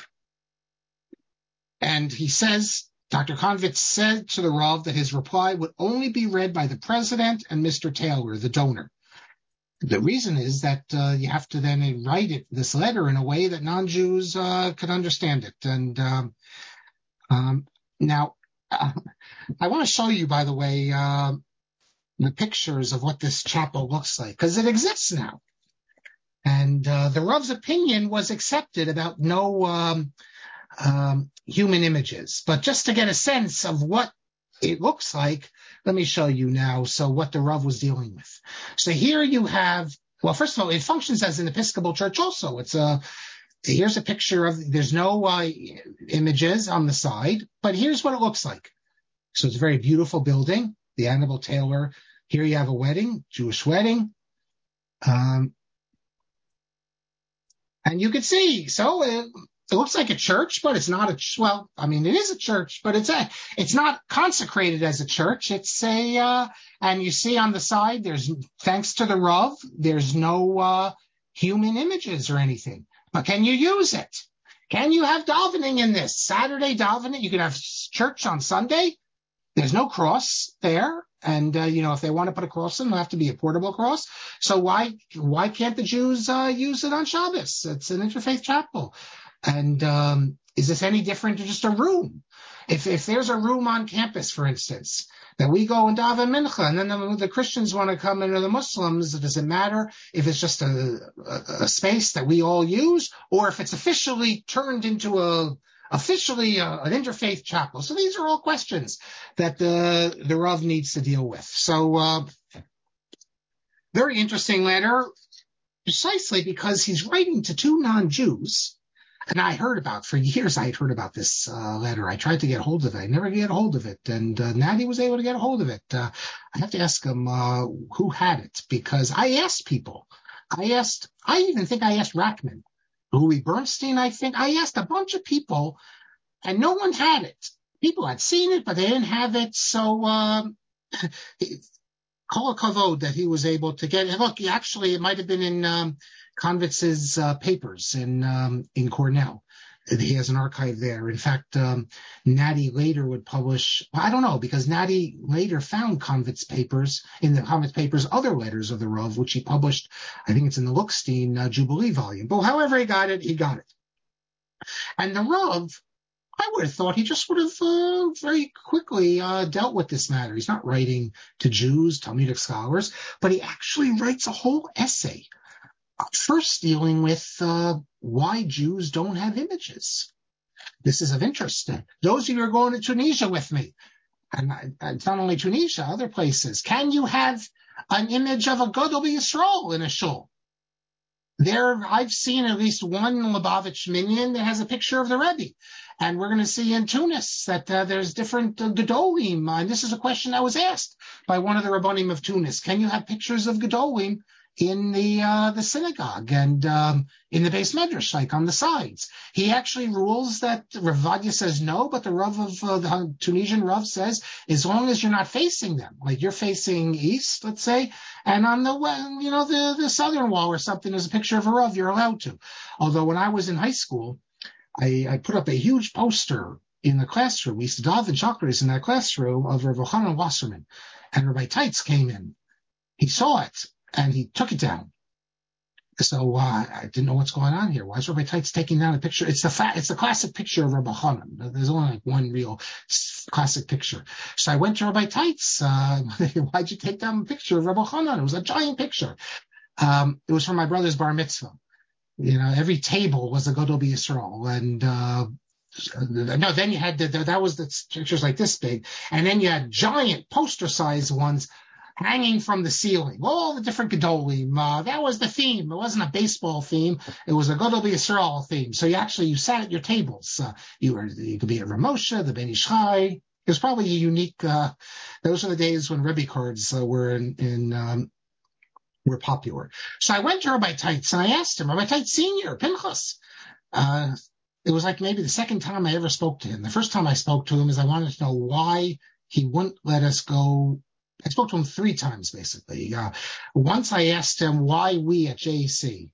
and he says, Doctor Konvitz said to the Rav that his reply would only be read by the president and Mister Taylor, the donor. The reason is that uh, you have to then write it, this letter, in a way that non-Jews uh, could understand it. And um, um, now, uh, I want to show you, by the way, uh, the pictures of what this chapel looks like, because it exists now. And uh, the Rav's opinion was accepted about no um, um, human images. But just to get a sense of what it looks like, let me show you now. So what the Rav was dealing with. So here you have, well, first of all, it functions as an Episcopal church also. It's a here's a picture of, there's no uh, images on the side, but here's what it looks like. So it's a very beautiful building, the Annabelle Taylor. Here you have a wedding, Jewish wedding. Um, and you can see, so it, it looks like a church, but it's not a, well, I mean, it is a church, but it's a, it's not consecrated as a church. It's a, uh, and you see on the side, there's, thanks to the Rav, there's no, uh, human images or anything. But can you use it? Can you have davening in this? Saturday davening, you can have church on Sunday. There's no cross there. And, uh, you know, if they want to put a cross in, it'll have to be a portable cross. So why, why can't the Jews, uh, use it on Shabbos? It's an interfaith chapel. And, um, is this any different than just a room? If, if there's a room on campus, for instance, that we go and daven mincha, and then the, the Christians want to come in, or the Muslims, does it matter if it's just a, a, a space that we all use, or if it's officially turned into a, officially uh, an interfaith chapel? So these are all questions that the, the Rav needs to deal with. So, uh, very interesting letter, precisely because he's writing to two non-Jews. And I heard about, for years I had heard about this uh, letter. I tried to get a hold of it. I never get a hold of it. And uh, Natty was able to get a hold of it. Uh, I have to ask him uh, who had it, because I asked people. I asked, I even think I asked Rackman, Louis Bernstein, I think. I asked a bunch of people, and no one had it. People had seen it, but they didn't have it. So, um, Kol Kavod that he was able to get it. Look, actually, it might have been in um, Konvitz's uh, papers in um, in Cornell. He has an archive there. In fact, um, Natty later would publish, well, I don't know, because Natty later found Konvitz papers, in the Konvitz papers, other letters of the Rav, which he published, I think it's in the Lookstein uh, Jubilee volume. But however he got it, he got it. And the Rav, I would have thought he just would have uh, very quickly uh, dealt with this matter. He's not writing to Jews, Talmudic scholars, but he actually writes a whole essay, uh, first dealing with uh, why Jews don't have images. This is of interest. Those of you who are going to Tunisia with me, and it's not only Tunisia, other places, can you have an image of a Gadol Yisrael in a shul? There, I've seen at least one Lubavitch minyan that has a picture of the Rebbe. And we're going to see in Tunis that uh, there's different uh, Gedolim. Uh, and this is a question that was asked by one of the Rabbanim of Tunis. Can you have pictures of Gedolim in the uh, the synagogue and um, in the Beis Medrash, like on the sides? He actually rules that Rav Vadia says no, but the Rav of uh, the Tunisian Rav says as long as you're not facing them, like you're facing east, let's say, and on the you know the the southern wall or something, there's a picture of a Rav, you're allowed to. Although when I was in high school, I, I put up a huge poster in the classroom. We used to daven chakras in that classroom of Rav Yochanan Wasserman, and Rabbi Teitz came in. He saw it and he took it down. So uh, I didn't know what's going on here. Why is Rabbi Teitz taking down a picture? It's the fa- it's the classic picture of Rabbi Yochanan. There's only like one real classic picture. So I went to Rabbi Teitz. Uh, why'd you take down a picture of Rabbi Yochanan? It was a giant picture. Um, it was for my brother's bar mitzvah. You know, every table was a Gadol Yisrael, and uh, no, then you had the, the, that was the pictures like this big, and then you had giant poster-sized ones hanging from the ceiling, all the different Gedolim. Uh, that was the theme. It wasn't a baseball theme; it was a Gadol Yisrael theme. So you actually you sat at your tables. Uh, you were you could be at Ramosha, the Ben Ish Chai. It was probably a unique. Uh, those were the days when Rebbe cards uh, were in. in um, were popular. So I went to Rabbi Teitz and I asked him, Rabbi Teitz Senior, Pinchas. Uh, it was like maybe the second time I ever spoke to him. The first time I spoke to him is I wanted to know why he wouldn't let us go. I spoke to him three times, basically. Uh, once I asked him why we at J E C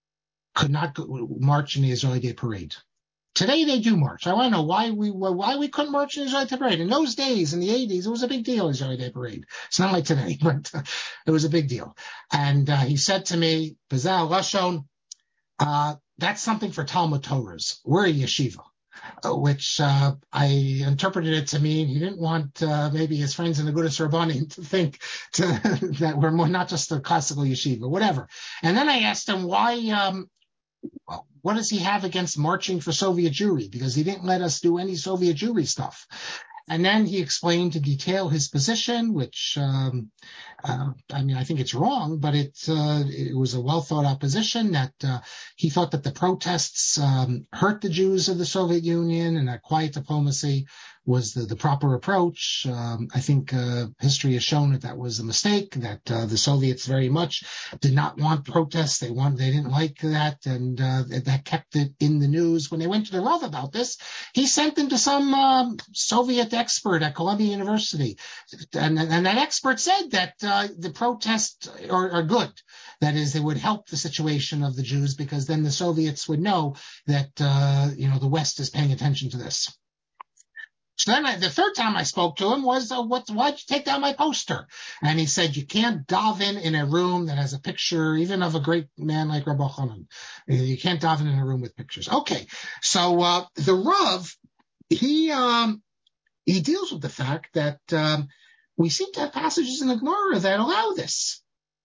could not go, march in the Israeli Day Parade. Today they do march. I want to know why we why we couldn't march in the Israeli Day Parade. In those days, in the eighties, it was a big deal, Israeli Day Parade. It's not like today, but uh, it was a big deal. And uh, he said to me, Bazal Lashon, uh, that's something for Talmud Torahs. We're a yeshiva, uh, which uh, I interpreted it to mean he didn't want uh, maybe his friends in the Gudas Rabbanim to think to, that we're more, not just a classical yeshiva, whatever. And then I asked him why. Um, Well, what does he have against marching for Soviet Jewry? Because he didn't let us do any Soviet Jewry stuff. And then he explained to detail his position, which, um, uh, I mean, I think it's wrong, but it, uh, it was a well thought out position that uh, he thought that the protests um, hurt the Jews of the Soviet Union and that quiet diplomacy was the, the proper approach. Um, I think uh, history has shown that that was a mistake, that uh, the Soviets very much did not want protests. They wanted, they didn't like that, and uh, that kept it in the news. When they went to the Rav about this, he sent them to some um, Soviet expert at Columbia University, and, and that expert said that uh, the protests are, are good. That is, they would help the situation of the Jews because then the Soviets would know that uh, you know the West is paying attention to this. So then I, the third time I spoke to him was, uh, what, why'd you take down my poster? And he said, you can't daven in a room that has a picture, even of a great man like Rabbi Chanan. You can't daven in a room with pictures. Okay. So, uh, the Rav, he, um, he deals with the fact that, um, we seem to have passages in the Gemara that allow this.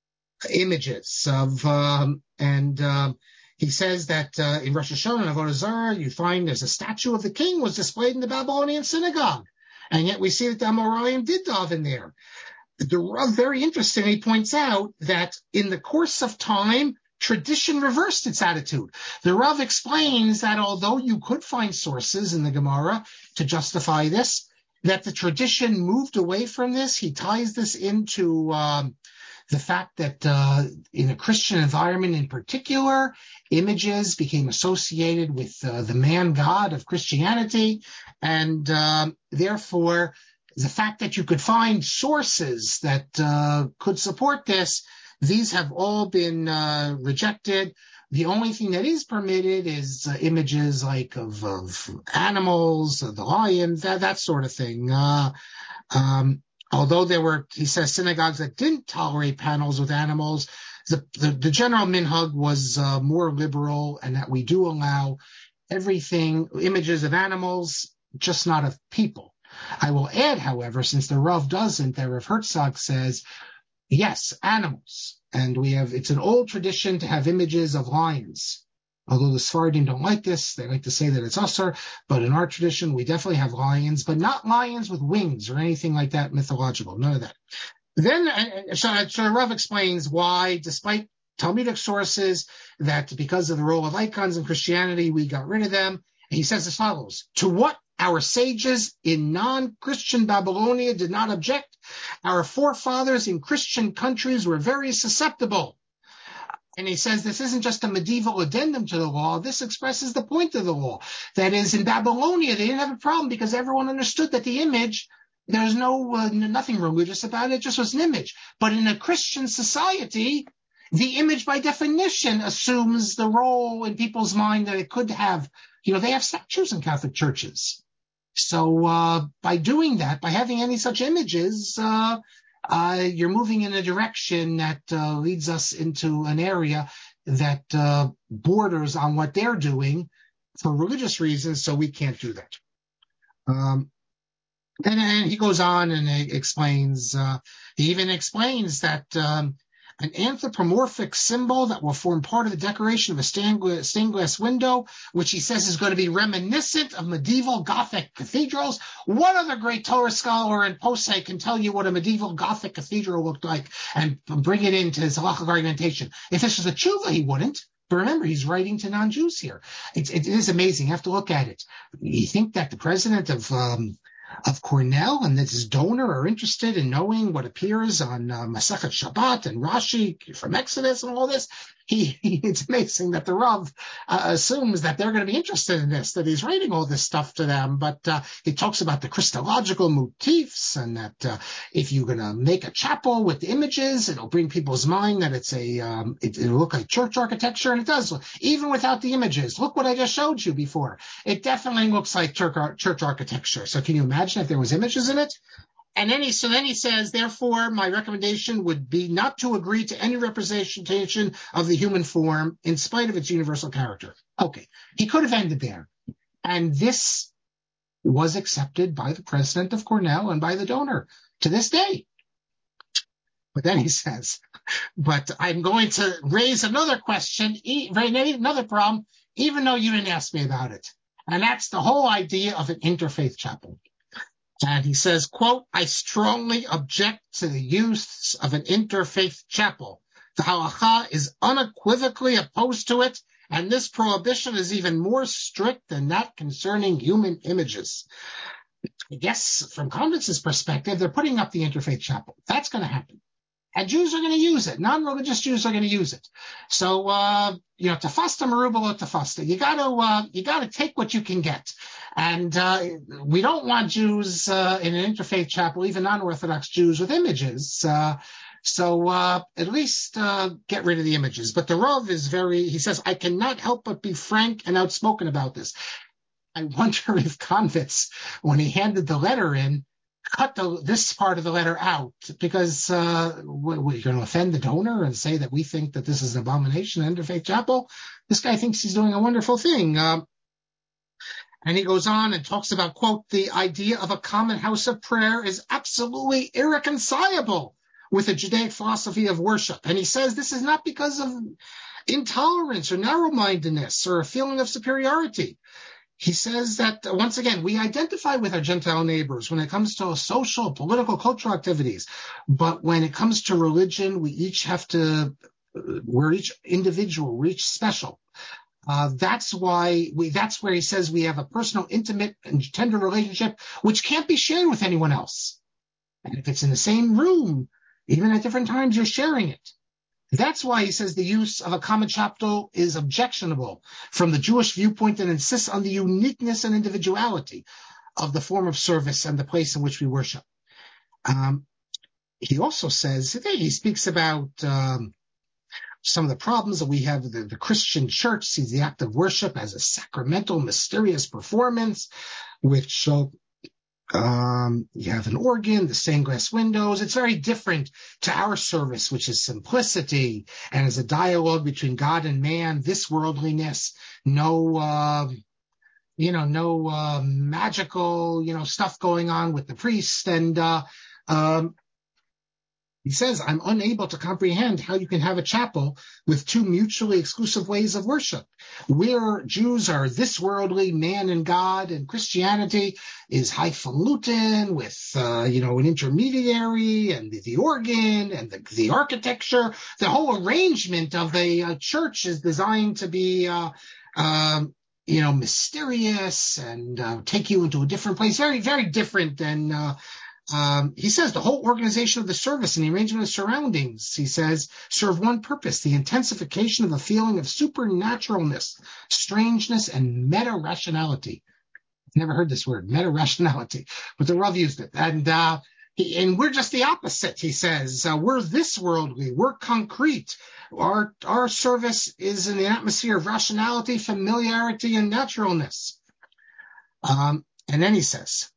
Images of, um, and, um, he says that uh, in Rosh Hashanah and Avodah Zarah, you find there's a statue of the king was displayed in the Babylonian synagogue. And yet we see that the Amoraim did daven there. The Rav, very interesting, he points out that in the course of time, tradition reversed its attitude. The Rav explains that although you could find sources in the Gemara to justify this, that the tradition moved away from this. He ties this into um, the fact that uh, in a Christian environment in particular, images became associated with uh, the man God of Christianity. And um, therefore, the fact that you could find sources that uh, could support this, these have all been uh, rejected. The only thing that is permitted is uh, images like of, of animals, of the lions, that, that sort of thing. Uh, um, Although there were, he says, synagogues that didn't tolerate panels with animals, the, the, the general minhag was uh, more liberal, and that we do allow everything, images of animals, just not of people. I will add, however, since the Rav doesn't, that Rav Herzog says, yes, animals. And we have, it's an old tradition to have images of lions. Although the Sephardim don't like this, they like to say that it's usher, but in our tradition, we definitely have lions, but not lions with wings or anything like that mythological, none of that. Then, so, so Rav explains why, despite Talmudic sources, that because of the role of icons in Christianity, we got rid of them. And he says as follows, to what our sages in non-Christian Babylonia did not object, our forefathers in Christian countries were very susceptible. And he says this isn't just a medieval addendum to the law. This expresses the point of the law. That is, in Babylonia, they didn't have a problem because everyone understood that the image, there's no uh, nothing religious about it. It just was an image. But in a Christian society, the image by definition assumes the role in people's mind that it could have. You know, they have statues in Catholic churches. So uh, by doing that, by having any such images, uh, Uh, you're moving in a direction that uh, leads us into an area that uh, borders on what they're doing for religious reasons, so we can't do that. Um, and then he goes on and he explains, uh, he even explains that um, an anthropomorphic symbol that will form part of the decoration of a stained glass, stained glass window, which he says is going to be reminiscent of medieval Gothic cathedrals. What other great Torah scholar in Posey can tell you what a medieval Gothic cathedral looked like and bring it into his halachic argumentation? If this was a tshuva, he wouldn't. But remember, he's writing to non-Jews here. It, it is amazing. You have to look at it. You think that the president of um, of Cornell and that his donor are interested in knowing what appears on uh, Masechet Shabbat and Rashi from Exodus and all this? He, he it's amazing that the Rav uh, assumes that they're going to be interested in this, that he's writing all this stuff to them. But uh, he talks about the Christological motifs and that uh, if you're going to make a chapel with images, it'll bring people's mind that it's a um, it, it'll look like church architecture, and it does, even without the images. Look what I just showed you before. It definitely looks like church, church architecture. So can you imagine if there was images in it? And then he, so then he says, therefore, my recommendation would be not to agree to any representation of the human form in spite of its universal character. Okay. He could have ended there. And this was accepted by the president of Cornell and by the donor to this day. But then he says, but I'm going to raise another question, another problem, even though you didn't ask me about it. And that's the whole idea of an interfaith chapel. And he says, quote, I strongly object to the use of an interfaith chapel. The halacha is unequivocally opposed to it, and this prohibition is even more strict than that concerning human images. I guess from Convitz's perspective, they're putting up the interfaith chapel. That's going to happen. And Jews are going to use it. Non-religious Jews are going to use it. So, uh, you know, tafasta merubah tafasta. You got to, uh, you got to take what you can get. And uh, we don't want Jews uh, in an interfaith chapel, even non-Orthodox Jews with images. Uh, so uh, at least uh, get rid of the images. But the Rav is very, he says, I cannot help but be frank and outspoken about this. I wonder if Convitz, when he handed the letter in, cut the, this part of the letter out, because uh, we're going to offend the donor and say that we think that this is an abomination, Interfaith Chapel. This guy thinks he's doing a wonderful thing. Uh, and he goes on and talks about, quote, the idea of a common house of prayer is absolutely irreconcilable with the Judaic philosophy of worship. And he says this is not because of intolerance or narrow-mindedness or a feeling of superiority. He says that, once again, we identify with our Gentile neighbors when it comes to social, political, cultural activities. But when it comes to religion, we each have to, we're each individual, we're each special. Uh, that's why we, that's where he says we have a personal, intimate, and tender relationship, which can't be shared with anyone else. And if it's in the same room, even at different times, you're sharing it. That's why he says the use of a common chapel is objectionable from the Jewish viewpoint and insists on the uniqueness and individuality of the form of service and the place in which we worship. Um, he also says, he speaks about um, some of the problems that we have. The, the Christian church sees the act of worship as a sacramental, mysterious performance, which uh, Um, you have an organ, the stained glass windows. It's very different to our service, which is simplicity and is a dialogue between God and man, this worldliness, no, uh, you know, no uh, magical, you know, stuff going on with the priest. And uh, um, he says, I'm unable to comprehend how you can have a chapel with two mutually exclusive ways of worship, where Jews are this worldly, man and God, and Christianity is highfalutin with, uh, you know, an intermediary and the, the organ and the, the architecture. The whole arrangement of a, a church is designed to be, uh, um, you know, mysterious and uh, take you into a different place. Very, very different than uh Um, he says the whole organization of the service and the arrangement of surroundings, he says, serve one purpose, the intensification of a feeling of supernaturalness, strangeness, and meta-rationality. I've never heard this word, meta-rationality, but the Rav used it. And, uh, he, and we're just the opposite, he says. Uh, we're this worldly, we're concrete. Our, our service is in the atmosphere of rationality, familiarity, and naturalness. Um, and then he says,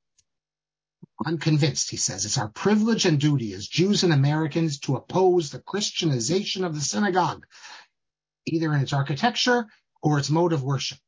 I'm convinced, he says, it's our privilege and duty as Jews and Americans to oppose the Christianization of the synagogue, either in its architecture or its mode of worship.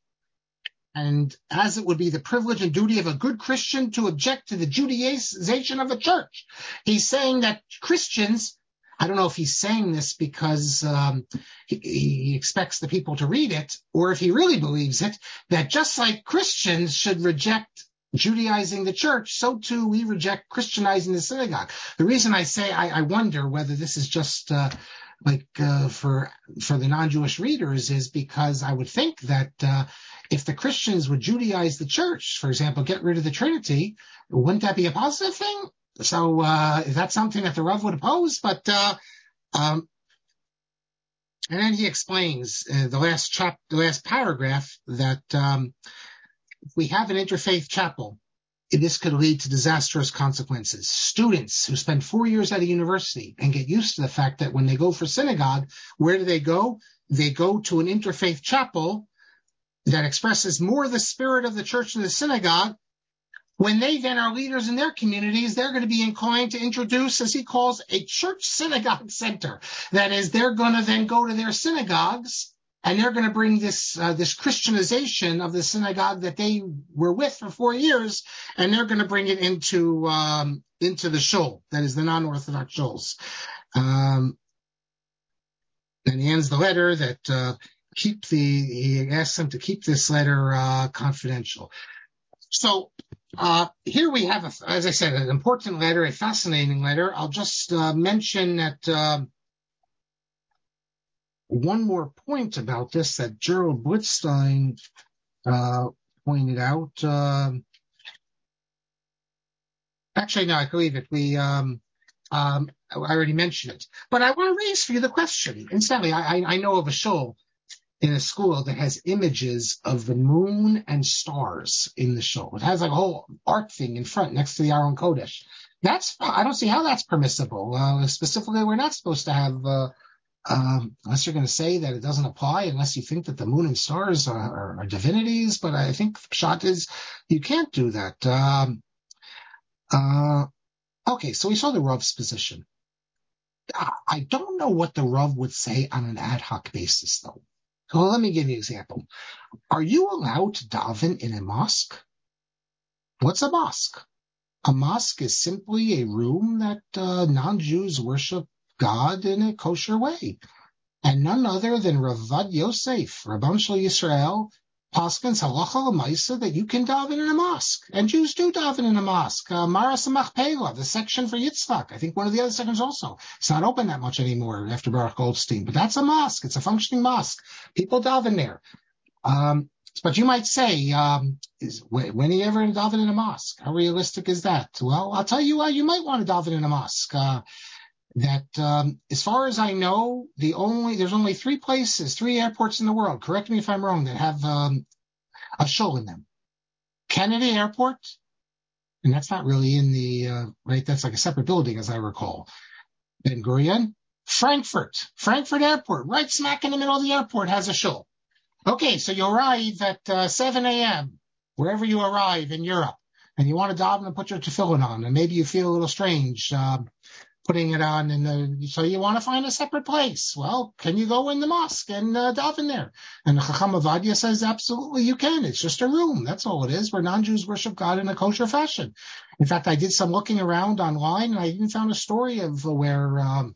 And as it would be the privilege and duty of a good Christian to object to the Judaization of the church. He's saying that Christians, I don't know if he's saying this because um, he, he expects the people to read it, or if he really believes it, that just like Christians should reject Judaizing the church, so too we reject Christianizing the synagogue. The reason I say I, I wonder whether this is just uh, like uh, for for the non-Jewish readers is because I would think that uh, if the Christians would Judaize the church, for example, get rid of the Trinity, wouldn't that be a positive thing? So uh, is that something that the Rav would oppose? But uh, um, and then he explains uh, the last chap, the last paragraph that. Um, If we have an interfaith chapel, this could lead to disastrous consequences. Students who spend four years at a university and get used to the fact that when they go for synagogue, where do they go? They go to an interfaith chapel that expresses more the spirit of the church than the synagogue. When they then are leaders in their communities, they're going to be inclined to introduce, as he calls, a church synagogue center. That is, they're going to then go to their synagogues and they're going to bring this uh, this Christianization of the synagogue that they were with for four years, and they're going to bring it into um, into the shul, that is the non-Orthodox shuls. Um, and he ends the letter that uh, keep the he asks them to keep this letter uh, confidential. So uh, here we have, a, as I said, an important letter, a fascinating letter. I'll just uh, mention that uh, one more point about this that Gerald Blitzstein uh, pointed out. Uh, actually, no, I believe it. We, um, um, I already mentioned it. But I want to raise for you the question. Incidentally, I, I know of a shul in a school that has images of the moon and stars in the shul. It has like a whole art thing in front next to the Aron Kodesh. That's, I don't see how that's permissible. Uh, specifically, we're not supposed to have, uh, um, unless you're going to say that it doesn't apply, unless you think that the moon and stars are, are, are divinities. But I think Pshat is, you can't do that. Um, uh, okay, so we saw the Rav's position. I don't know what the Rav would say on an ad hoc basis, though. Well, let me give you an example. Are you allowed to daven in a mosque? What's a mosque? A mosque is simply a room that uh, non-Jews worship God in a kosher way. And none other than Ravad Yosef, Rabban Shel Yisrael, Paskins halacha l'maisa that you can daven in a mosque. And Jews do daven in a mosque. Uh, Maras Machpelah, the section for Yitzchak. I think one of the other sections also. It's not open that much anymore after Baruch Goldstein. But that's a mosque. It's a functioning mosque. People daven there. Um, but you might say, um, is, when are you ever daven in a mosque? How realistic is that? Well, I'll tell you why you might want to daven in a mosque. Uh, that, um, as far as I know, the only there's only three places, three airports in the world, correct me if I'm wrong, that have um, a shul in them. Kennedy Airport, and that's not really in the, uh, right, that's like a separate building, as I recall. Ben Gurion. Frankfurt, Frankfurt Airport, right smack in the middle of the airport, has a shul. Okay, so you arrive at uh, seven a.m., wherever you arrive in Europe, and you want to daven and put your tefillin on, and maybe you feel a little strange, uh, putting it on, and the, so you want to find a separate place. Well, can you go in the mosque and uh, daven there? And the Chacham Avadia says, absolutely you can. It's just a room. That's all it is, where non-Jews worship God in a kosher fashion. In fact, I did some looking around online, and I even found a story of where um,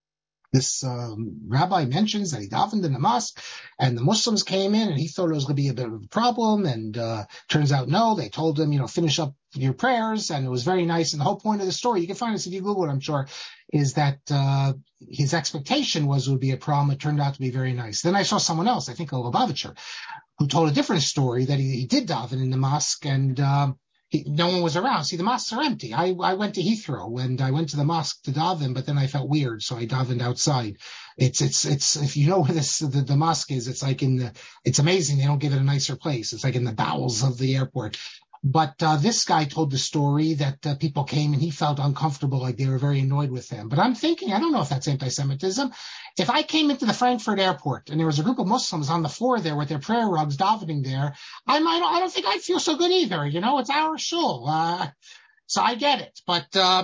this um, rabbi mentions that he davened in the mosque, and the Muslims came in, and he thought it was going to be a bit of a problem, and uh, turns out no. They told him, you know, finish up your prayers, and it was very nice. And the whole point of the story, you can find this if you Google it, I'm sure, is that uh, his expectation was it would be a problem. It turned out to be very nice. Then I saw someone else, I think a Lubavitcher, who told a different story that he, he did daven in the mosque, and um, He, no one was around. See, the mosques are empty. I, I went to Heathrow and I went to the mosque to daven, but then I felt weird, so I davened outside. It's, it's, it's, if you know where this, the, the mosque is, it's like in the, it's amazing. They don't give it a nicer place. It's like in the bowels of the airport. But uh, this guy told the story that uh, people came and he felt uncomfortable, like they were very annoyed with him. But I'm thinking, I don't know if that's anti-Semitism. If I came into the Frankfurt airport and there was a group of Muslims on the floor there with their prayer rugs davening there, I might, I don't think I'd feel so good either. You know, it's our shul. Uh, so I get it. But uh,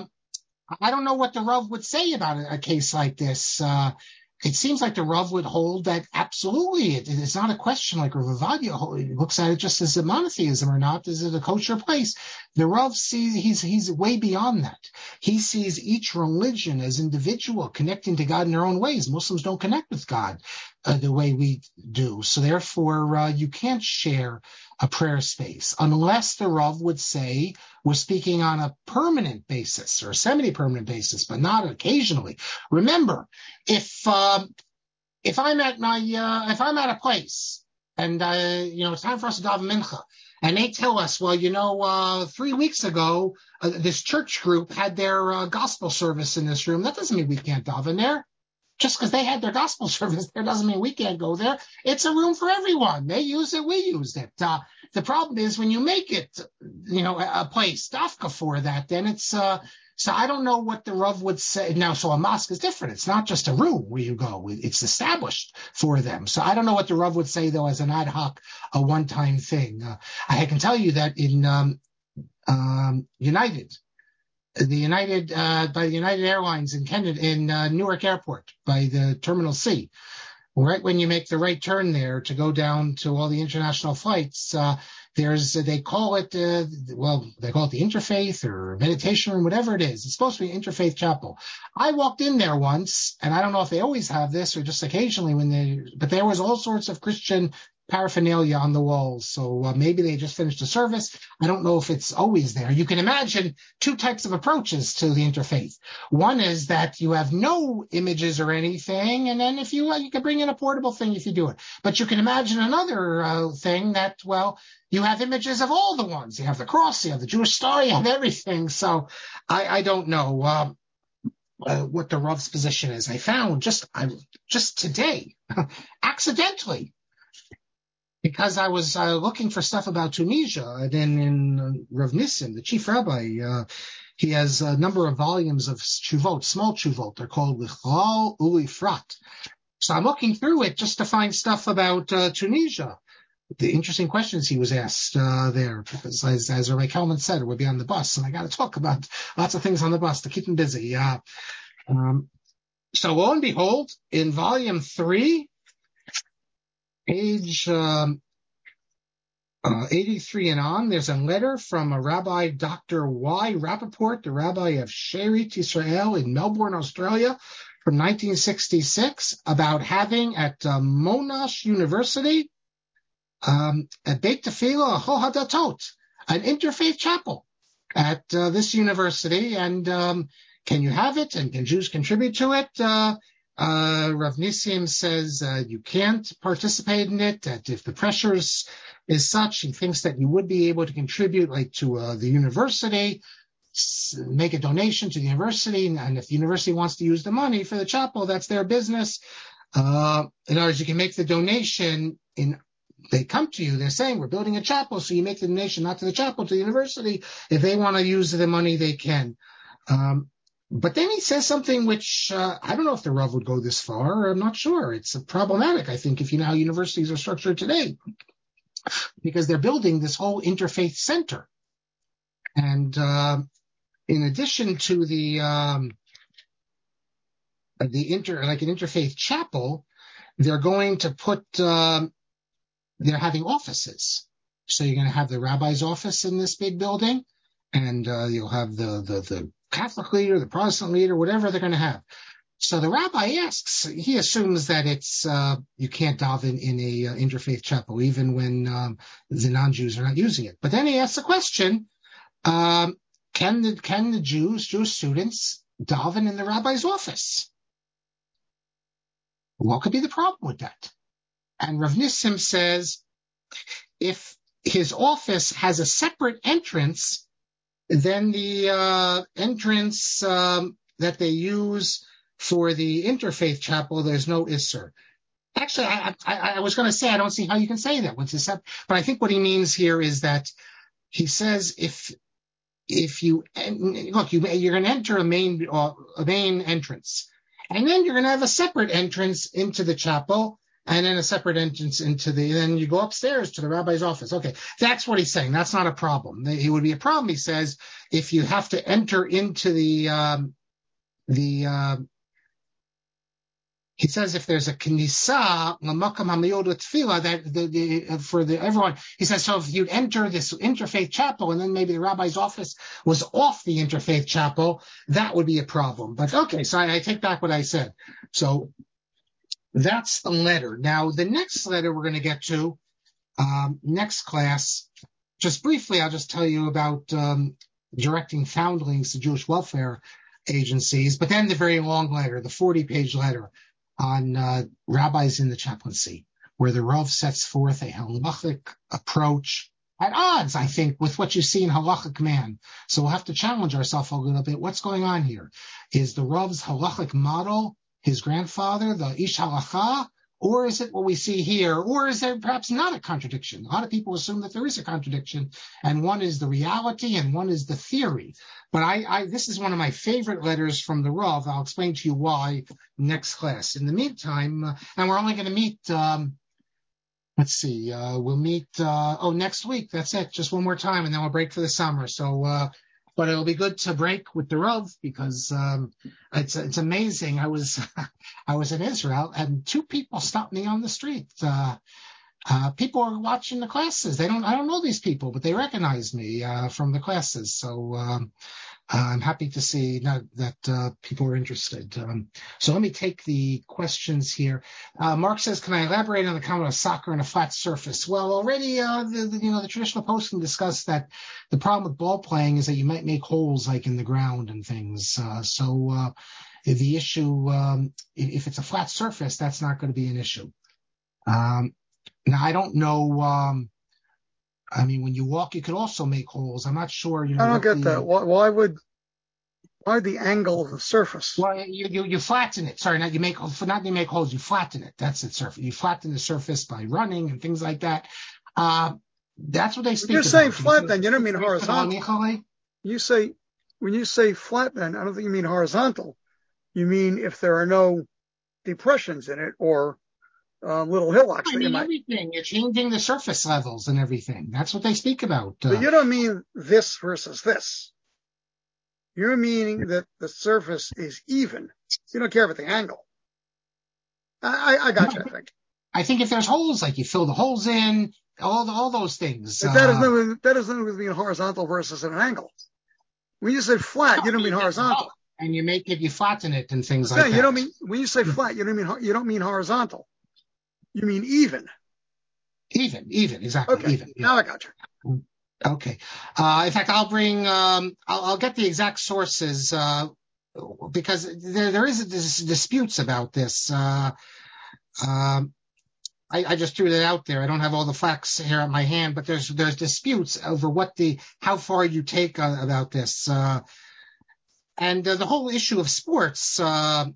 I don't know what the Rav would say about a, a case like this. Uh, It seems like the Rav would hold that absolutely it, it's not a question like Rav Avadia looks at it just as a monotheism or not. Is it a kosher place? The Rav sees he's he's way beyond that. He sees each religion as individual, connecting to God in their own ways. Muslims don't connect with God uh, the way we do, so therefore uh, you can't share a prayer space unless the Rav would say we're speaking on a permanent basis or a semi-permanent basis, but not occasionally. Remember, if um, if I'm at my uh, if I'm at a place and uh, you know it's time for us to daven mincha, and they tell us, well, you know, uh, three weeks ago uh, this church group had their uh, gospel service in this room. That doesn't mean we can't daven there. Just because they had their gospel service there doesn't mean we can't go there. It's a room for everyone. They use it, we use it. Uh, the problem is when you make it, you know, a place, dafka for that, then it's, uh, so I don't know what the Rav would say. Now, so a mosque is different. It's not just a room where you go. It's established for them. So I don't know what the Rav would say, though, as an ad hoc, a one-time thing. Uh, I can tell you that in um, um, United, the United, uh, by the United Airlines in Canada, in uh, Newark Airport, by the Terminal C, right when you make the right turn there to go down to all the international flights, uh, there's, they call it, uh, well, they call it the interfaith or meditation room, whatever it is. It's supposed to be an interfaith chapel. I walked in there once, and I don't know if they always have this or just occasionally when they, but there was all sorts of Christian paraphernalia on the walls. So uh, maybe they just finished a service. I don't know if it's always there. You can imagine two types of approaches to the interfaith. One is that you have no images or anything, and then if you uh, you can bring in a portable thing if you do it. But you can imagine another uh, thing that, well, you have images of all the ones. You have the cross, you have the Jewish star, you have everything. So I, I don't know um, uh, what the Rav's position is. I found just I, just today, accidentally, because I was uh, looking for stuff about Tunisia, and then in uh, Rav Nissim, the chief rabbi, uh, he has a number of volumes of tshuvot, small tshuvot. They're called L'Chlal U'Lifrat. So I'm looking through it just to find stuff about uh, Tunisia. The interesting questions he was asked uh, there, because as, as Rabbi Kalman said, we'll be on the bus, and I got to talk about lots of things on the bus to keep him busy. Uh, um, so lo and behold, in volume three, page um, uh, eighty-three and on, there's a letter from a Rabbi Doctor Y. Rappaport, the rabbi of Sherit Israel in Melbourne, Australia, from nineteen sixty-six, about having at uh, Monash University Um, at Beit Tefillah Hadatot, an interfaith chapel at uh, this university, and um, can you have it? And can Jews contribute to it? Uh, uh, Rav Nissim says uh, you can't participate in it. That if the pressure is, is such, he thinks that you would be able to contribute, like to uh, the university, make a donation to the university, and if the university wants to use the money for the chapel, that's their business. Uh, in other words, you can make the donation in. They come to you, they're saying, we're building a chapel, so you make the donation not to the chapel, to the university. If they want to use the money, they can. Um, but then he says something which, uh, I don't know if the Rav would go this far, I'm not sure. It's problematic, I think, if you know how universities are structured today, because they're building this whole interfaith center. And uh, in addition to the, um, the inter, like an interfaith chapel, they're going to put, um, they're having offices. So you're going to have the rabbi's office in this big building, and uh, you'll have the, the, the Catholic leader, the Protestant leader, whatever they're going to have. So the rabbi asks, he assumes that it's, uh, you can't daven in a uh, interfaith chapel, even when um, the non-Jews are not using it. But then he asks the question, um, can the, can the Jews, Jewish students, daven in the rabbi's office? What could be the problem with that? And Rav Nissim says, if his office has a separate entrance, then the uh, entrance um, that they use for the interfaith chapel, there's no Isser. Actually, I, I, I was going to say, I don't see how you can say that. What's this? But I think what he means here is that he says if if you look, you, you're going to enter a main uh, a main entrance, and then you're going to have a separate entrance into the chapel, and then a separate entrance into the, then you go upstairs to the rabbi's office. Okay, that's what he's saying. That's not a problem. It would be a problem, he says, if you have to enter into the, um, the, uh, he says if there's a knisa, l'makam hamiyod tefillah, that the, the, for the everyone, he says, so if you'd enter this interfaith chapel and then maybe the rabbi's office was off the interfaith chapel, that would be a problem. But okay, so I, I take back what I said. So, that's the letter. Now, the next letter we're going to get to, um, next class, just briefly, I'll just tell you about um, directing foundlings to Jewish welfare agencies, but then the very long letter, the forty-page letter on uh, rabbis in the chaplaincy, where the Rav sets forth a halachic approach at odds, I think, with what you see in halachic man. So we'll have to challenge ourselves a little bit. What's going on here? Is the Rav's halachic model his grandfather, the Ish Halacha, or is it what we see here, or is there perhaps not a contradiction? A lot of people assume that there is a contradiction, and one is the reality and one is the theory. But I, I this is one of my favorite letters from the Rav. I'll explain to you why next class. In the meantime, uh, and we're only going to meet, um, let's see, uh, we'll meet, uh, oh, next week. That's it, just one more time, and then we'll break for the summer. So, uh, But it'll be good to break with the Rav because um, it's it's amazing. I was I was in Israel and two people stopped me on the street. Uh, uh, people are watching the classes. They don't I don't know these people, but they recognize me uh, from the classes. So um, Uh, I'm happy to see that, that uh, people are interested. Um, so let me take the questions here. Uh, Mark says, "Can I elaborate on the comment of soccer and a flat surface?" Well, already, uh, the, the, you know, the traditional posting discussed that the problem with ball playing is that you might make holes like in the ground and things. Uh, so uh, the issue, um, if, if it's a flat surface, that's not going to be an issue. Um, now, I don't know. Um, I mean, when you walk, you could also make holes. I'm not sure, you know, I don't what get the, that. Why, why would why the angle of the surface? Well, you, you you flatten it. Sorry, not you make not you make holes. You flatten it. That's the surface. You flatten the surface by running and things like that. Uh, that's what they When speak you're about. saying flat bend, you don't mean horizontal. horizontal. You say when you say flat bend, I don't think you mean horizontal. You mean if there are no depressions in it or uh, little hillocks I that you mean might. everything. You're changing the surface levels and everything. That's what they speak about. But Uh, you don't mean this versus this. You're meaning that the surface is even. You don't care about the angle. I, I, I got you, I think. I think if there's holes, like you fill the holes in, all the, all those things. But that uh, is nothing. That is nothing with being horizontal versus at an angle. When you say flat, you don't mean horizontal. And you make it, you flatten it and things I'm like saying, that. You don't mean when you say flat, you don't mean you don't mean horizontal. You mean even. Even, even, exactly, Okay. even. Yeah. Now I got you. Okay. Uh, in fact, I'll bring, um, I'll, I'll get the exact sources, uh, because there, there is dis- disputes about this. Uh, um, I, I just threw that out there. I don't have all the facts here at my hand, but there's, there's disputes over what the, how far you take uh, about this. Uh, and uh, the whole issue of sports, uh,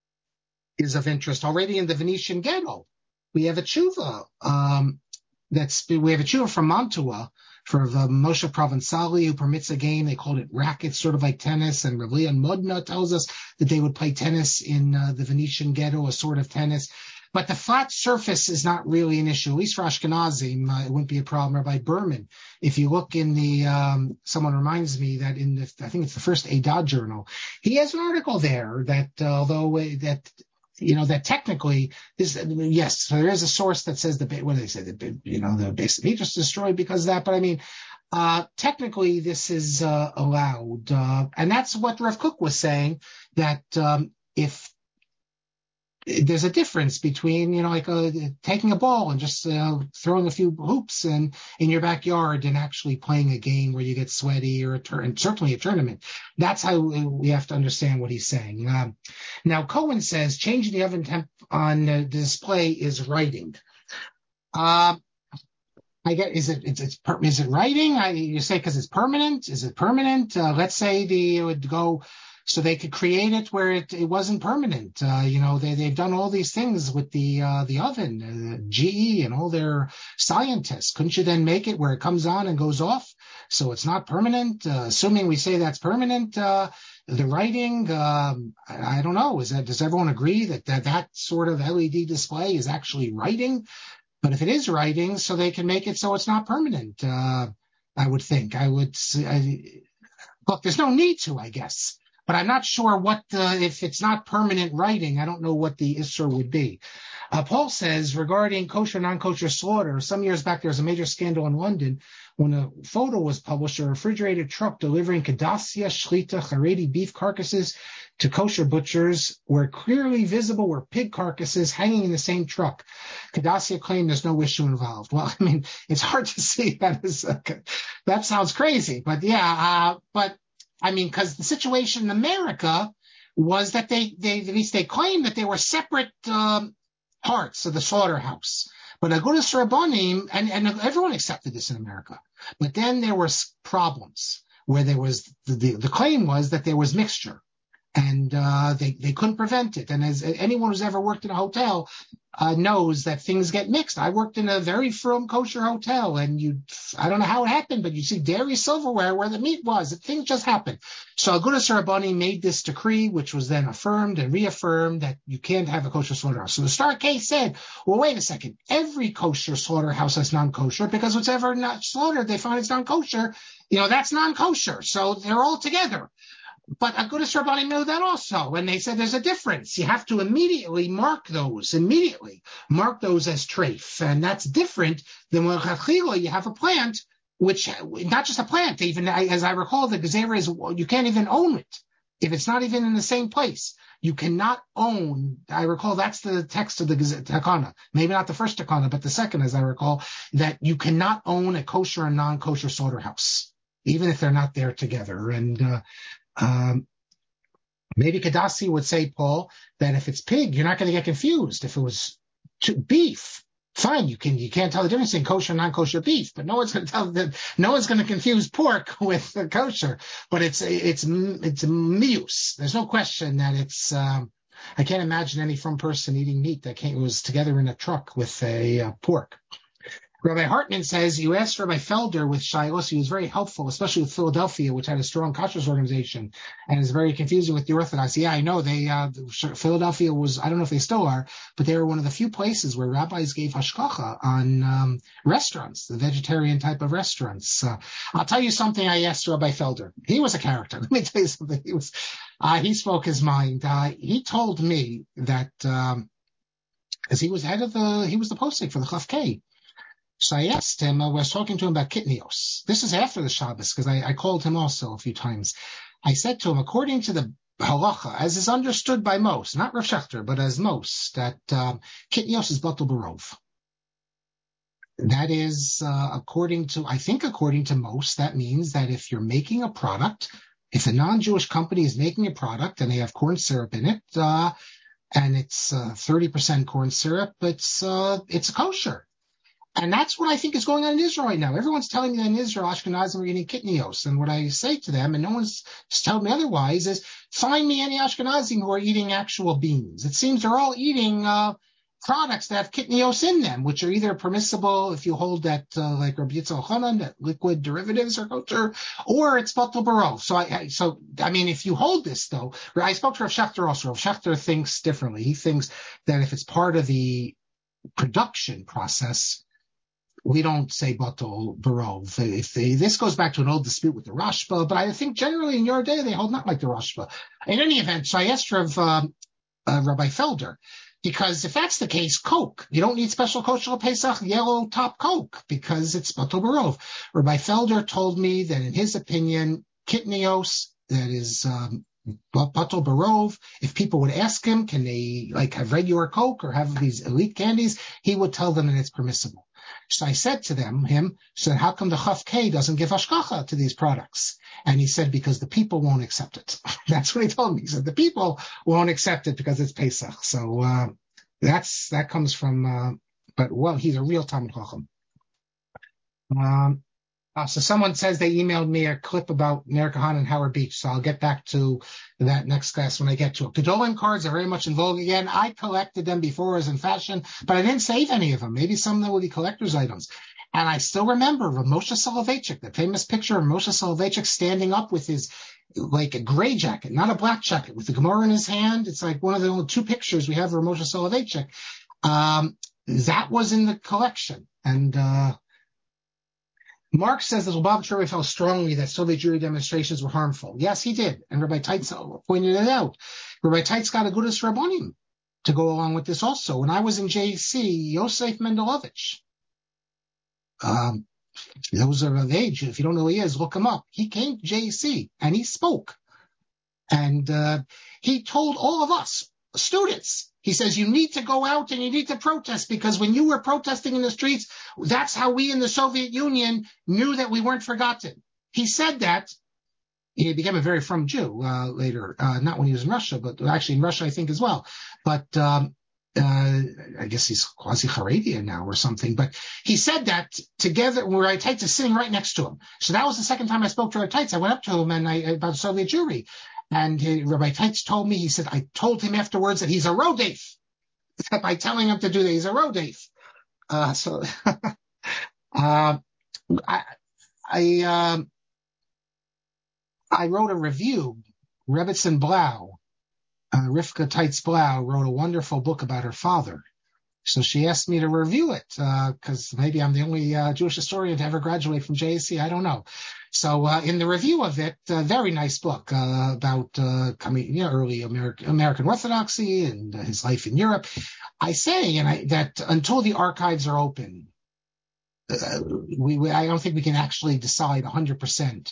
is of interest already in the Venetian ghetto. We have a tshuva, um, that's, we have a tshuva from Mantua for the Moshe Provenzali, who permits a game. They called it racket, sort of like tennis. And Rav Leon Modna tells us that they would play tennis in uh, the Venetian ghetto, a sort of tennis. But the flat surface is not really an issue, at least for Ashkenazim. Uh, it wouldn't be a problem. Rabbi Berman, if you look in the, um, someone reminds me that in the, I think it's the first Eidah journal, he has an article there that uh, although uh, that, you know, that technically this, yes, so there is a source that says the, what do they say, the, you know, the base of Egypt is destroyed because of that. But I mean, uh, technically this is uh, allowed. Uh, and that's what Rav Kook was saying, that um, if there's a difference between, you know, like uh, taking a ball and just uh, throwing a few hoops in, in your backyard and actually playing a game where you get sweaty, or a tur- and certainly a tournament. That's how we have to understand what he's saying. Um, now, Cohen says changing the oven temp on the display is writing. Uh, I get, is it, it's, it's, is it writing? I, you say because it's permanent? Is it permanent? Uh, let's say the, it would go, so they could create it where it, it wasn't permanent. Uh, you know, they, they've done all these things with the, uh, the oven, uh, G E and all their scientists. Couldn't you then make it where it comes on and goes off? So it's not permanent. Uh, assuming we say that's permanent, uh, the writing, um, I, I don't know. Is that, does everyone agree that, that that sort of L E D display is actually writing? But if it is writing, so they can make it so it's not permanent, uh, I would think. I would, I, look, there's no need to, I guess. But I'm not sure what, uh, if it's not permanent writing, I don't know what the issur would be. Uh, Paul says regarding kosher, non-kosher slaughter, some years back there was a major scandal in London when a photo was published of a refrigerated truck delivering Kadassia, Shlita, Haredi beef carcasses to kosher butchers where clearly visible were pig carcasses hanging in the same truck. Kadassia claimed there's no issue involved. Well, I mean, it's hard to see that is, uh, that sounds crazy, but yeah, uh, but I mean, because the situation in America was that they, they, at least they claimed that they were separate um, parts of the slaughterhouse. But Agudas Rabbanim, and, and everyone accepted this in America. But then there were problems where there was, the, the, the claim was that there was mixture. And uh, they, they couldn't prevent it. And as anyone who's ever worked in a hotel uh, knows that things get mixed. I worked in a very firm kosher hotel, and you, I don't know how it happened, but you see dairy silverware where the meat was. Things just happen. So Agudas Rabbanim made this decree, which was then affirmed and reaffirmed that you can't have a kosher slaughterhouse. So the Star case said, well, wait a second. Every kosher slaughterhouse is non-kosher because whatever not slaughtered, they find it's non-kosher. You know, that's non-kosher. So they're all together. But Agudas Rabbanim knew that also, and they said there's a difference. You have to immediately mark those, immediately mark those as treif, and that's different than when Chachila, you have a plant which, not just a plant, even as I recall, the Gezerah is, you can't even own it if it's not even in the same place. You cannot own, I recall that's the text of the Takana, maybe not the first Takana, but the second, as I recall, that you cannot own a kosher and non-kosher slaughterhouse, even if they're not there together. And uh, um, maybe Kadasi would say, Paul, that if it's pig, you're not going to get confused. If it was beef, fine, you can you can't tell the difference in kosher and non-kosher beef, but no one's going to tell that no one's going to confuse pork with uh, kosher. But it's it's it's mius. There's no question that it's. Um, I can't imagine any from person eating meat that came was together in a truck with a uh, pork. Rabbi Hartman says, you asked Rabbi Felder with Shilos, he was very helpful, especially with Philadelphia, which had a strong kashrus organization and is very confusing with the Orthodox. Yeah, I know they, uh, Philadelphia was, I don't know if they still are, but they were one of the few places where rabbis gave hashkacha on um, restaurants, the vegetarian type of restaurants. Uh, I'll tell you something I asked Rabbi Felder. He was a character. Let me tell you something. He was, uh, he spoke his mind. Uh, he told me that, um, as he was head of the, he was the posting for the Chaf K. So I asked him, I was talking to him about kitnios. This is after the Shabbos, because I, I called him also a few times. I said to him, according to the halacha, as is understood by most, not Rav Shechter, but as most, that um, kitnios is batul barov. That is, uh, according to, I think according to most, that means that if you're making a product, if a non-Jewish company is making a product and they have corn syrup in it, uh, and it's uh, thirty percent corn syrup, it's uh, it's kosher. And that's what I think is going on in Israel right now. Everyone's telling me that in Israel, Ashkenazim are eating kitnios. And what I say to them, and no one's telling me otherwise, is find me any Ashkenazim who are eating actual beans. It seems they're all eating uh, products that have kitnios in them, which are either permissible if you hold that, uh, like Rabbi Yitzchak Hanan, that liquid derivatives are kosher, or it's batul barov. So, I, I, so I mean, if you hold this, though, I spoke to Rav Shechter also. Rav Shechter thinks differently. He thinks that if it's part of the production process, we don't say batul barov. If they, this goes back to an old dispute with the Rashba, but I think generally in your day they hold not like the Rashba. In any event, so I asked Rav, um, uh, Rabbi Felder, because if that's the case, Coke, you don't need special kosher Pesach yellow top Coke because it's batul barov. Rabbi Felder told me that in his opinion, kitnios, that is um, batul barov, if people would ask him, can they like have regular Coke or have these elite candies, he would tell them that it's permissible. So I said to them, him, said, how come the Chaf K doesn't give hashkacha to these products? And he said, because the people won't accept it. That's what he told me. He said, the people won't accept it because it's Pesach. So uh, that's that comes from, uh, but well, he's a real Talmid Chacham. Um, Uh, so someone says they emailed me a clip about Ner Kahan and Howard Beach, so I'll get back to that next class when I get to it. Gedolim cards are very much in vogue again. I collected them before as in fashion, but I didn't save any of them. Maybe some of them will be collector's items. And I still remember Moshe Soloveitchik, the famous picture of Moshe Soloveitchik standing up with his, like a gray jacket, not a black jacket, with the Gemara in his hand. It's like one of the only two pictures we have of Moshe Soloveitchik. Um, that was in the collection. And, uh, Mark says that Lubavitcher felt strongly that Soviet Jewry demonstrations were harmful. Yes, he did. And Rabbi Teitz pointed it out. Rabbi Teitz got a Agudas Rabbonim to go along with this also. When I was in J C, Yosef Mendelovich, um, those are of age. If you don't know who he is, look him up. He came to J C and he spoke. And uh, he told all of us, students, he says, you need to go out and you need to protest because when you were protesting in the streets, that's how we in the Soviet Union knew that we weren't forgotten. He said that. He became a very frum Jew uh, later, uh, not when he was in Russia, but actually in Russia, I think, as well. But um, uh, I guess he's quasi-Haredian now or something. But he said that together, where Rabbi Teitz is sitting right next to him. So that was the second time I spoke to Rabbi Teitz. I went up to him and I about Soviet Jewry. And he, Rabbi Teitz told me, he said, I told him afterwards that he's a rodef. By telling him to do that, he's a rodef. Uh, so, uh, I, I, um, I wrote a review. Rebbetzin Blau, uh, Rivka Teitz Blau wrote a wonderful book about her father. So she asked me to review it, because uh, maybe I'm the only uh, Jewish historian to ever graduate from J A C. I don't know. So uh, in the review of it, a uh, very nice book uh, about uh, coming, you know, early American, American Orthodoxy and uh, his life in Europe. I say and I, that until the archives are open, uh, we, we I don't think we can actually decide one hundred percent.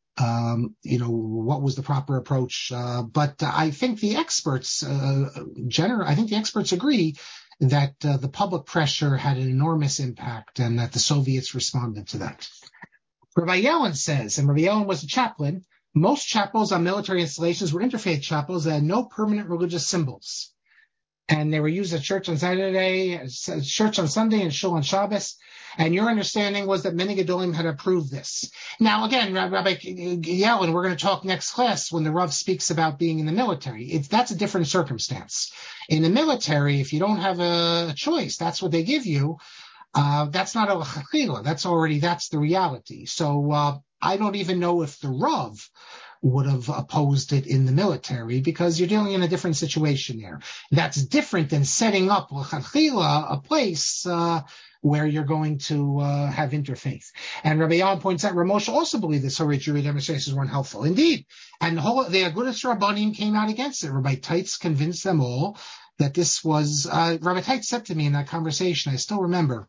Um, you know, what was the proper approach? Uh, but I think the experts, uh, general, I think the experts agree that uh, the public pressure had an enormous impact and that the Soviets responded to that. Rabbi Yellen says, and Rabbi Yellen was a chaplain, most chapels on military installations were interfaith chapels that had no permanent religious symbols. And they were used at church on Saturday, church on Sunday, and shul on Shabbos. And your understanding was that many Gedolim had approved this. Now, again, Rabbi Yellen, we're going to talk next class when the Rav speaks about being in the military. It's, that's a different circumstance. In the military, if you don't have a choice, that's what they give you. Uh, that's not a l'chachila. That's already, that's the reality. So, uh, I don't even know if the Rav would have opposed it in the military because you're dealing in a different situation there. That's different than setting up l'chachila, a place, uh, where you're going to, uh, have interfaith. And Rabbi Yalom points out, Ramosha also believed that Soviet Jewry demonstrations weren't helpful. Indeed. And the whole, the Agudas Rabbanim came out against it. Rabbi Teitz convinced them all that this was, uh, Rabbi Teitz said to me in that conversation, I still remember,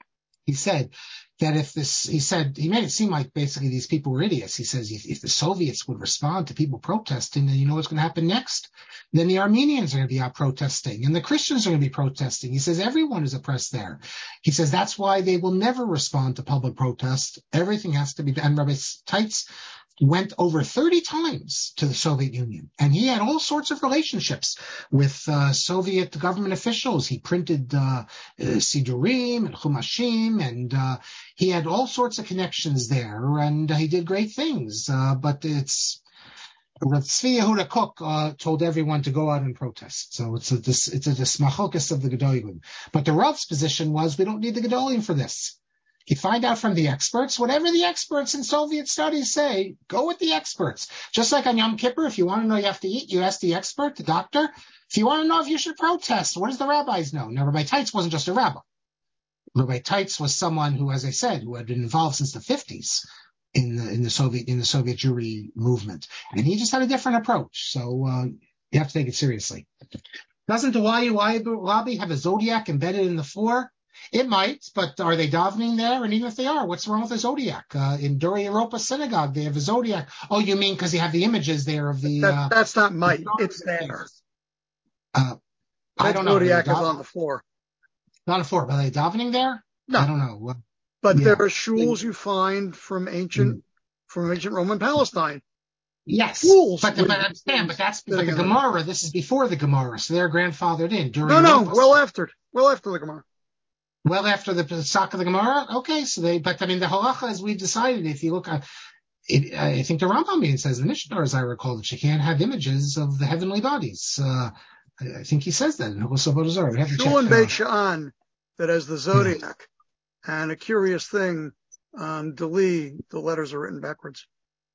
he said that if this, he said, he made it seem like basically these people were idiots. He says, if, if the Soviets would respond to people protesting, then you know what's going to happen next? Then the Armenians are going to be out protesting and the Christians are going to be protesting. He says, everyone is oppressed there. He says, that's why they will never respond to public protest. Everything has to be, and Rabbi Teitz went over thirty times to the Soviet Union, and he had all sorts of relationships with uh, Soviet government officials. He printed uh, uh, Sidurim and Chumashim, and uh, he had all sorts of connections there, and uh, he did great things. Uh, but it's Rav Tzvi Yehuda Kook uh, told everyone to go out and protest. So it's a it's a dismachokas of the Gedolim. But the Rav's position was, we don't need the Gedolim for this. You find out from the experts, whatever the experts in Soviet studies say, go with the experts. Just like on Yom Kippur, if you want to know you have to eat, you ask the expert, the doctor. If you want to know if you should protest, what does the rabbis know? Now, Rabbi Teitz wasn't just a rabbi. Rabbi Teitz was someone who, as I said, who had been involved since the fifties in the, in the Soviet, in the Soviet Jewry movement. And he just had a different approach. So, uh, you have to take it seriously. Doesn't the Y U I lobby have a zodiac embedded in the floor? It might, but are they davening there? And even if they are, what's wrong with the zodiac? Uh, in Dura Europa synagogue, they have a zodiac. Oh, you mean because they have the images there of the... That, uh, that's not might, it's there. Uh, I That don't know. zodiac is dav- on the floor. Not on the floor, but are they davening there? No. I don't know. Uh, But yeah. there are shuls you find from ancient, mm. from ancient Roman Palestine. Yes, Schools but, the, but I understand, but that's but the Gemara. This is before the Gemara, so they're grandfathered in. During no, no, Europa. well after, well after the Gemara. Well, after the Pesach of the Gemara, okay. So they, but I mean, the halacha, as we decided, if you look at, it, I think the Rambam even says in the Mishnah, as I recall, that you can't have images of the heavenly bodies. Uh, I, I think he says that in Hukos Abodazar. We have to check. Shul and Beit Sha'an that has the zodiac, yeah. And a curious thing, um, Dali, the letters are written backwards.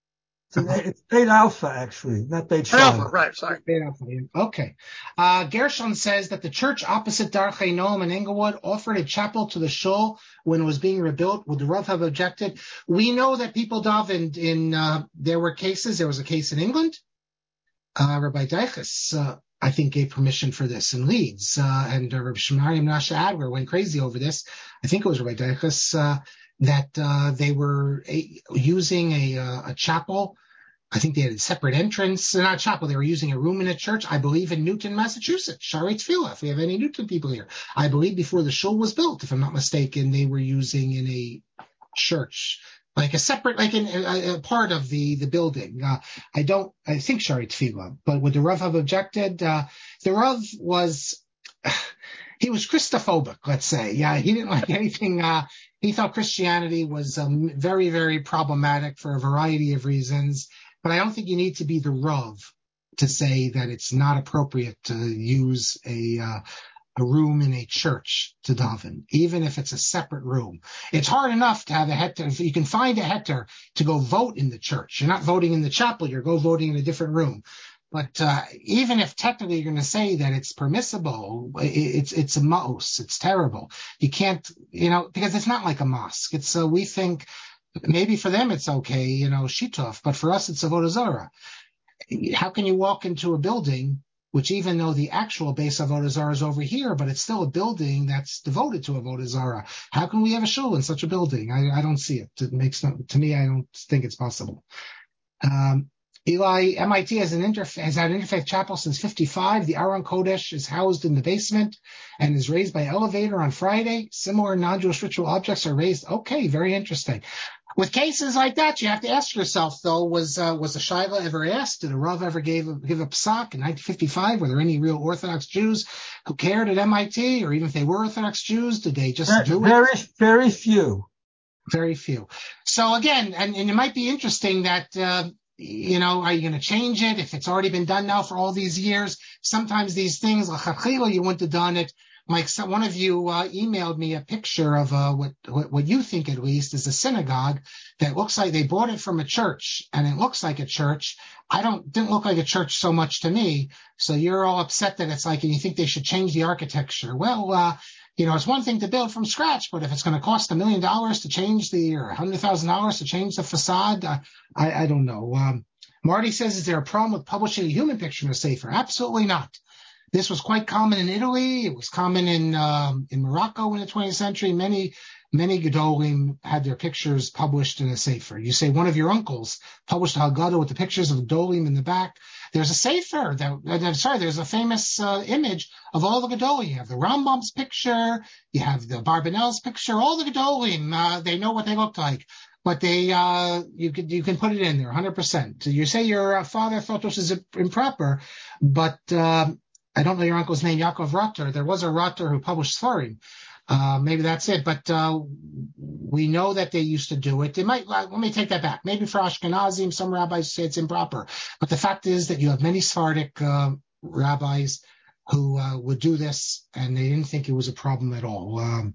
It's Beit Alpha, actually, not Beit Sha'an. Alpha, right, sorry. Beit Alpha, yeah. Okay. Uh, Gershon says that the church opposite Darchei Noam in Englewood offered a chapel to the shul when it was being rebuilt. Would the Rav have objected? We know that people davened in, uh, there were cases, there was a case in England. Uh, Rabbi Deiches, uh, I think gave permission for this in Leeds, uh, and uh, Rabbi Shemarim Nasha Adler went crazy over this. I think it was Rabbi Deiches, uh, that, uh, they were a, using a, uh, a chapel. I think they had a separate entrance, not a chapel. They were using a room in a church, I believe in Newton, Massachusetts, Shaarei Tefillah, if we have any Newton people here. I believe before the shul was built, if I'm not mistaken, they were using in a church, like a separate, like in a, a part of the, the building. Uh, I don't, I think Shaarei Tefillah, but would the Rav have objected? Uh, the Rav was, he was Christophobic, let's say. Yeah, he didn't like anything. Uh, he thought Christianity was um, very, very problematic for a variety of reasons. But I don't think you need to be the Rav to say that it's not appropriate to use a uh, a room in a church to daven, even if it's a separate room. It's hard enough to have a heter. If you can find a heter to go vote in the church, you're not voting in the chapel, you're go voting in a different room. But uh, even if technically you're going to say that it's permissible, it's it's a mos, it's terrible. You can't, you know, because it's not like a mosque. It's uh, we think. Maybe for them it's okay, you know, shituf, but for us it's avodah zarah. How can you walk into a building which even though the actual base of Avodah Zarah is over here, but it's still a building that's devoted to Avodah Zarah. How can we have a shul in such a building? I, I don't see it. It makes no, to me, I don't think it's possible. Um, Eli, M I T has an interfaith, has had an interfaith chapel since fifty-five. The Aron Kodesh is housed in the basement and is raised by elevator on Friday. Similar non-Jewish ritual objects are raised. Okay, very interesting. With cases like that, you have to ask yourself, though, was uh, was a Shaila ever asked? Did a Rav ever give a, give a psak in nineteen fifty-five? Were there any real Orthodox Jews who cared at M I T? Or even if they were Orthodox Jews, did they just very, do it? Very, very few. Very few. So again, and, and it might be interesting that, uh, you know, are you going to change it if it's already been done now for all these years? Sometimes these things, l'chachila, you wouldn't have done it. Like some, one of you uh, emailed me a picture of uh, what, what what you think at least is a synagogue that looks like they bought it from a church, and it looks like a church. I don't didn't look like a church so much to me. So you're all upset that it's like, and you think they should change the architecture. Well, uh, you know, it's one thing to build from scratch, but if it's going to cost a million dollars to change the, or a hundred thousand dollars to change the facade, uh, I I don't know. Um, Marty says, is there a problem with publishing a human picture in a sefer? Absolutely not. This was quite common in Italy. It was common in um, in Morocco in the twentieth century. Many, many Gedolim had their pictures published in a sefer. You say one of your uncles published a Haggadah with the pictures of Gedolim in the back. There's a sefer. That, uh, sorry, there's a famous uh, image of all the Gedolim. You have the Rambam's picture. You have the Barbanel's picture. All the Gedolim, uh, they know what they look like. But they, uh, you can, you can put it in there one hundred percent. You say your uh, father thought this was improper, but, uh, I don't know your uncle's name, Yaakov Rotter. There was a Rotter who published Sfarim. Uh, maybe that's it. But uh, we know that they used to do it. They might. Uh, let me take that back. Maybe for Ashkenazim, some rabbis say it's improper. But the fact is that you have many Sephardic uh, rabbis who uh, would do this, and they didn't think it was a problem at all. Um,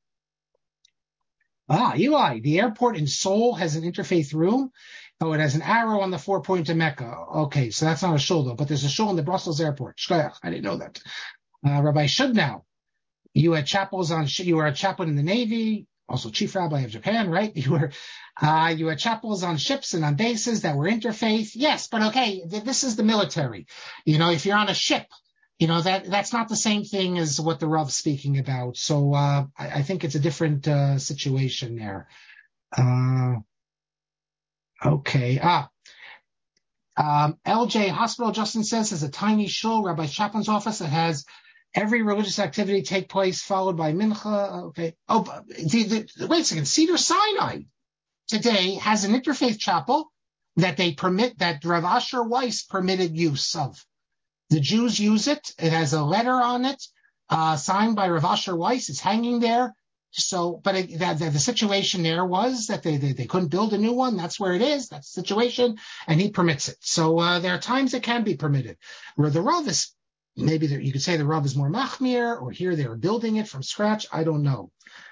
ah, Eli, the airport in Seoul has an interfaith room. Oh, it has an arrow on the four point to Mecca. Okay, so that's not a shul though, but there's a shul in the Brussels airport. Shkoyach, I didn't know that. Uh, Rabbi Shudnow, you had chapels on, you were a chaplain in the Navy, also chief rabbi of Japan, right? You were, uh, you had chapels on ships and on bases that were interfaith. Yes, but okay, th- this is the military. You know, if you're on a ship, you know, that, that's not the same thing as what the Rav's speaking about. So, uh, I, I think it's a different, uh, situation there. Uh, Okay. Ah, um, L J Hospital, Justin says, has a tiny shul, Rabbi Chaplin's office that has every religious activity take place, followed by mincha. Okay. Oh, the, the, wait a second. Cedar Sinai today has an interfaith chapel that they permit, that Rav Asher Weiss permitted use of. The Jews use it. It has a letter on it, uh, signed by Rav Asher Weiss. It's hanging there. So, but it, that, that the situation there was that they, they they couldn't build a new one. That's where it is. That's the situation, and he permits it. So uh, there are times it can be permitted. Where the Rav is, maybe there, you could say the Rav is more machmir, or here they are building it from scratch. I don't know.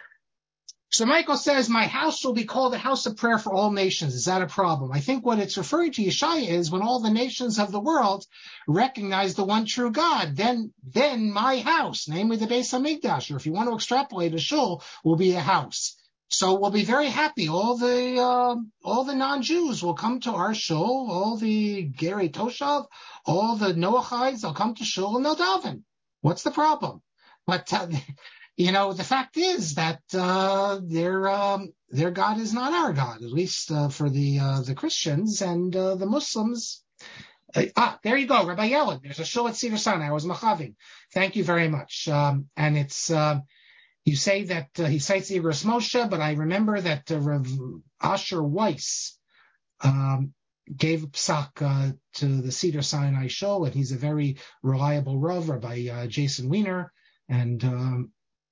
So Michael says, my house will be called a house of prayer for all nations. Is that a problem? I think what it's referring to, Yeshaya, is when all the nations of the world recognize the one true God, then then my house, namely the Beis Hamikdash, or if you want to extrapolate, a shul will be a house. So we'll be very happy. All the uh, all the non-Jews will come to our shul. All the Gerei Toshav, all the Noachites, they'll come to shul and they'll daven. What's the problem? But uh, you know, the fact is that uh, their um, their God is not our God, at least uh, for the uh, the Christians and uh, the Muslims. Uh, ah, there you go, Rabbi Yellen. There's a shul at Cedar Sinai. I was machaving. Thank you very much. Um, and it's uh, you say that uh, he cites Igros Moshe, but I remember that uh, Rav Asher Weiss um, gave psak uh, to the Cedar Sinai shul, and he's a very reliable Rav, Rabbi uh, Jason Weiner, and um,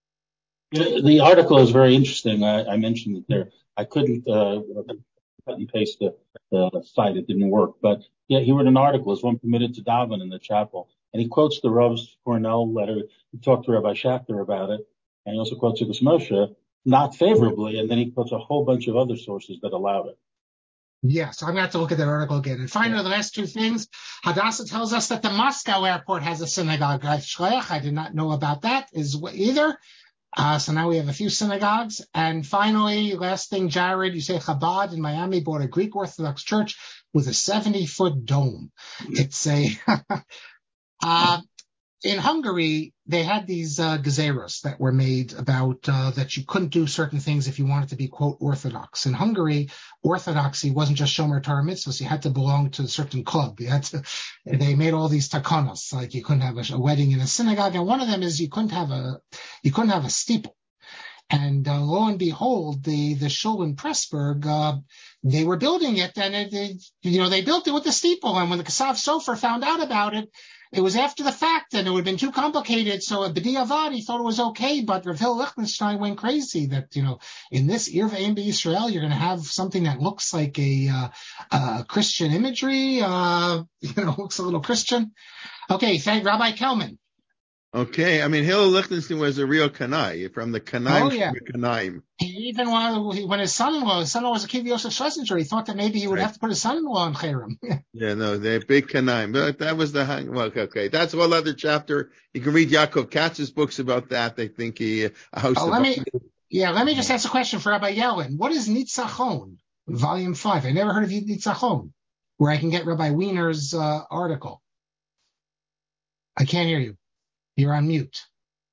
the article is very interesting. I, I mentioned it there. I couldn't uh, cut and paste the, the site. It didn't work. But yeah, he wrote an article. Is one permitted to daven in the chapel? And he quotes the Rav's Cornell letter. He talked to Rabbi Schachter about it. And he also quotes Igros Moshe, not favorably. And then he quotes a whole bunch of other sources that allowed it. Yes, I'm going to have to look at that article again. And finally, yeah. The last two things. Hadassah tells us that the Moscow airport has a synagogue. I did not know about that is either. Uh, so now we have a few synagogues. And finally, last thing, Jared, you say Chabad in Miami bought a Greek Orthodox church with a seventy-foot dome. It's a Uh, in Hungary, they had these uh, gezeros that were made about uh, that you couldn't do certain things if you wanted to be, quote, Orthodox. In Hungary, Orthodoxy wasn't just Shomer Torah mitzvahs. You had to belong to a certain club. You had to, they made all these takanos, like you couldn't have a, a wedding in a synagogue. And one of them is you couldn't have a, you couldn't have a steeple. And uh, lo and behold, the the shul in Pressburg, uh, they were building it, and it, it, you know, they built it with the steeple. And when the Kasav Sofer found out about it, it was after the fact, and it would have been too complicated. So at B'diavad, he thought it was okay, but Rav Hillel Lichtenstein went crazy that, you know, in this Ir Ve'em B'Yisrael, you're going to have something that looks like a, uh, uh, Christian imagery, uh, you know, looks a little Christian. Okay, thank Rabbi Kelman. Okay, I mean, Hillel Lichtenstein was a real Kanai, from the Kanaim Oh, yeah. Kanaim. He even wanted, when his son-in-law, his son-in-law was a Kiv Yosef Schlesinger, he thought that maybe he would Right. have to put his son-in-law in Cherem. Yeah, no, they're big Kanaim. But that was the hang. Well, okay, that's a whole other chapter. You can read Yaakov Katz's books about that. They think he a house Oh, of. let me, yeah, let me just ask a question for Rabbi Yellen. What is Nitzachon, Volume Five? I never heard of Nitzachon, where I can get Rabbi Wiener's uh, article. I can't hear you. You're on mute.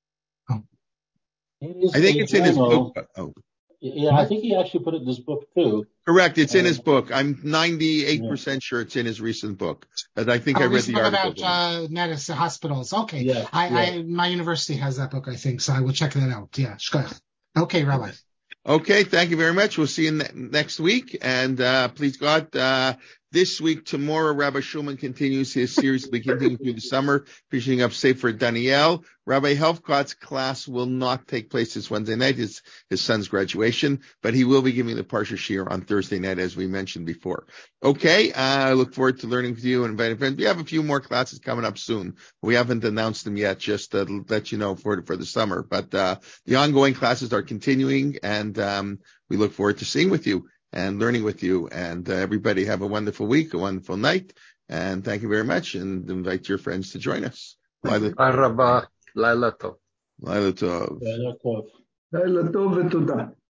It is I think a it's in his journal. book. Oh, Yeah, I think he actually put it in his book too. correct. It's in Uh, his book. I'm ninety-eight percent sure it's in his recent book. But I think Oh, I read this the book article. about uh, medicine, hospitals. Okay, Yeah, I, yeah. I, my university has that book, I think, so I will check that out. Yeah, shkoyach. Okay, Rabbi. Okay, thank you very much. We'll see you ne- next week. And uh, please God, uh, this week, tomorrow, Rabbi Shulman continues his series, we continue through the summer, finishing up Sefer Daniel. Rabbi Helfgott's class will not take place this Wednesday night, his, his son's graduation, but he will be giving the Parsha Shir on Thursday night, as we mentioned before. Okay, uh, I look forward to learning with you and inviting friends. We have a few more classes coming up soon. We haven't announced them yet, just to let you know for, for the summer. But uh, the ongoing classes are continuing, and um, we look forward to seeing with you and learning with you. And uh, everybody have a wonderful week, a wonderful night. And thank you very much. And invite your friends to join us. Laila הרבה, לילה טוב. Laila Tov. Yeah, that's tough. לילה טוב ותודה.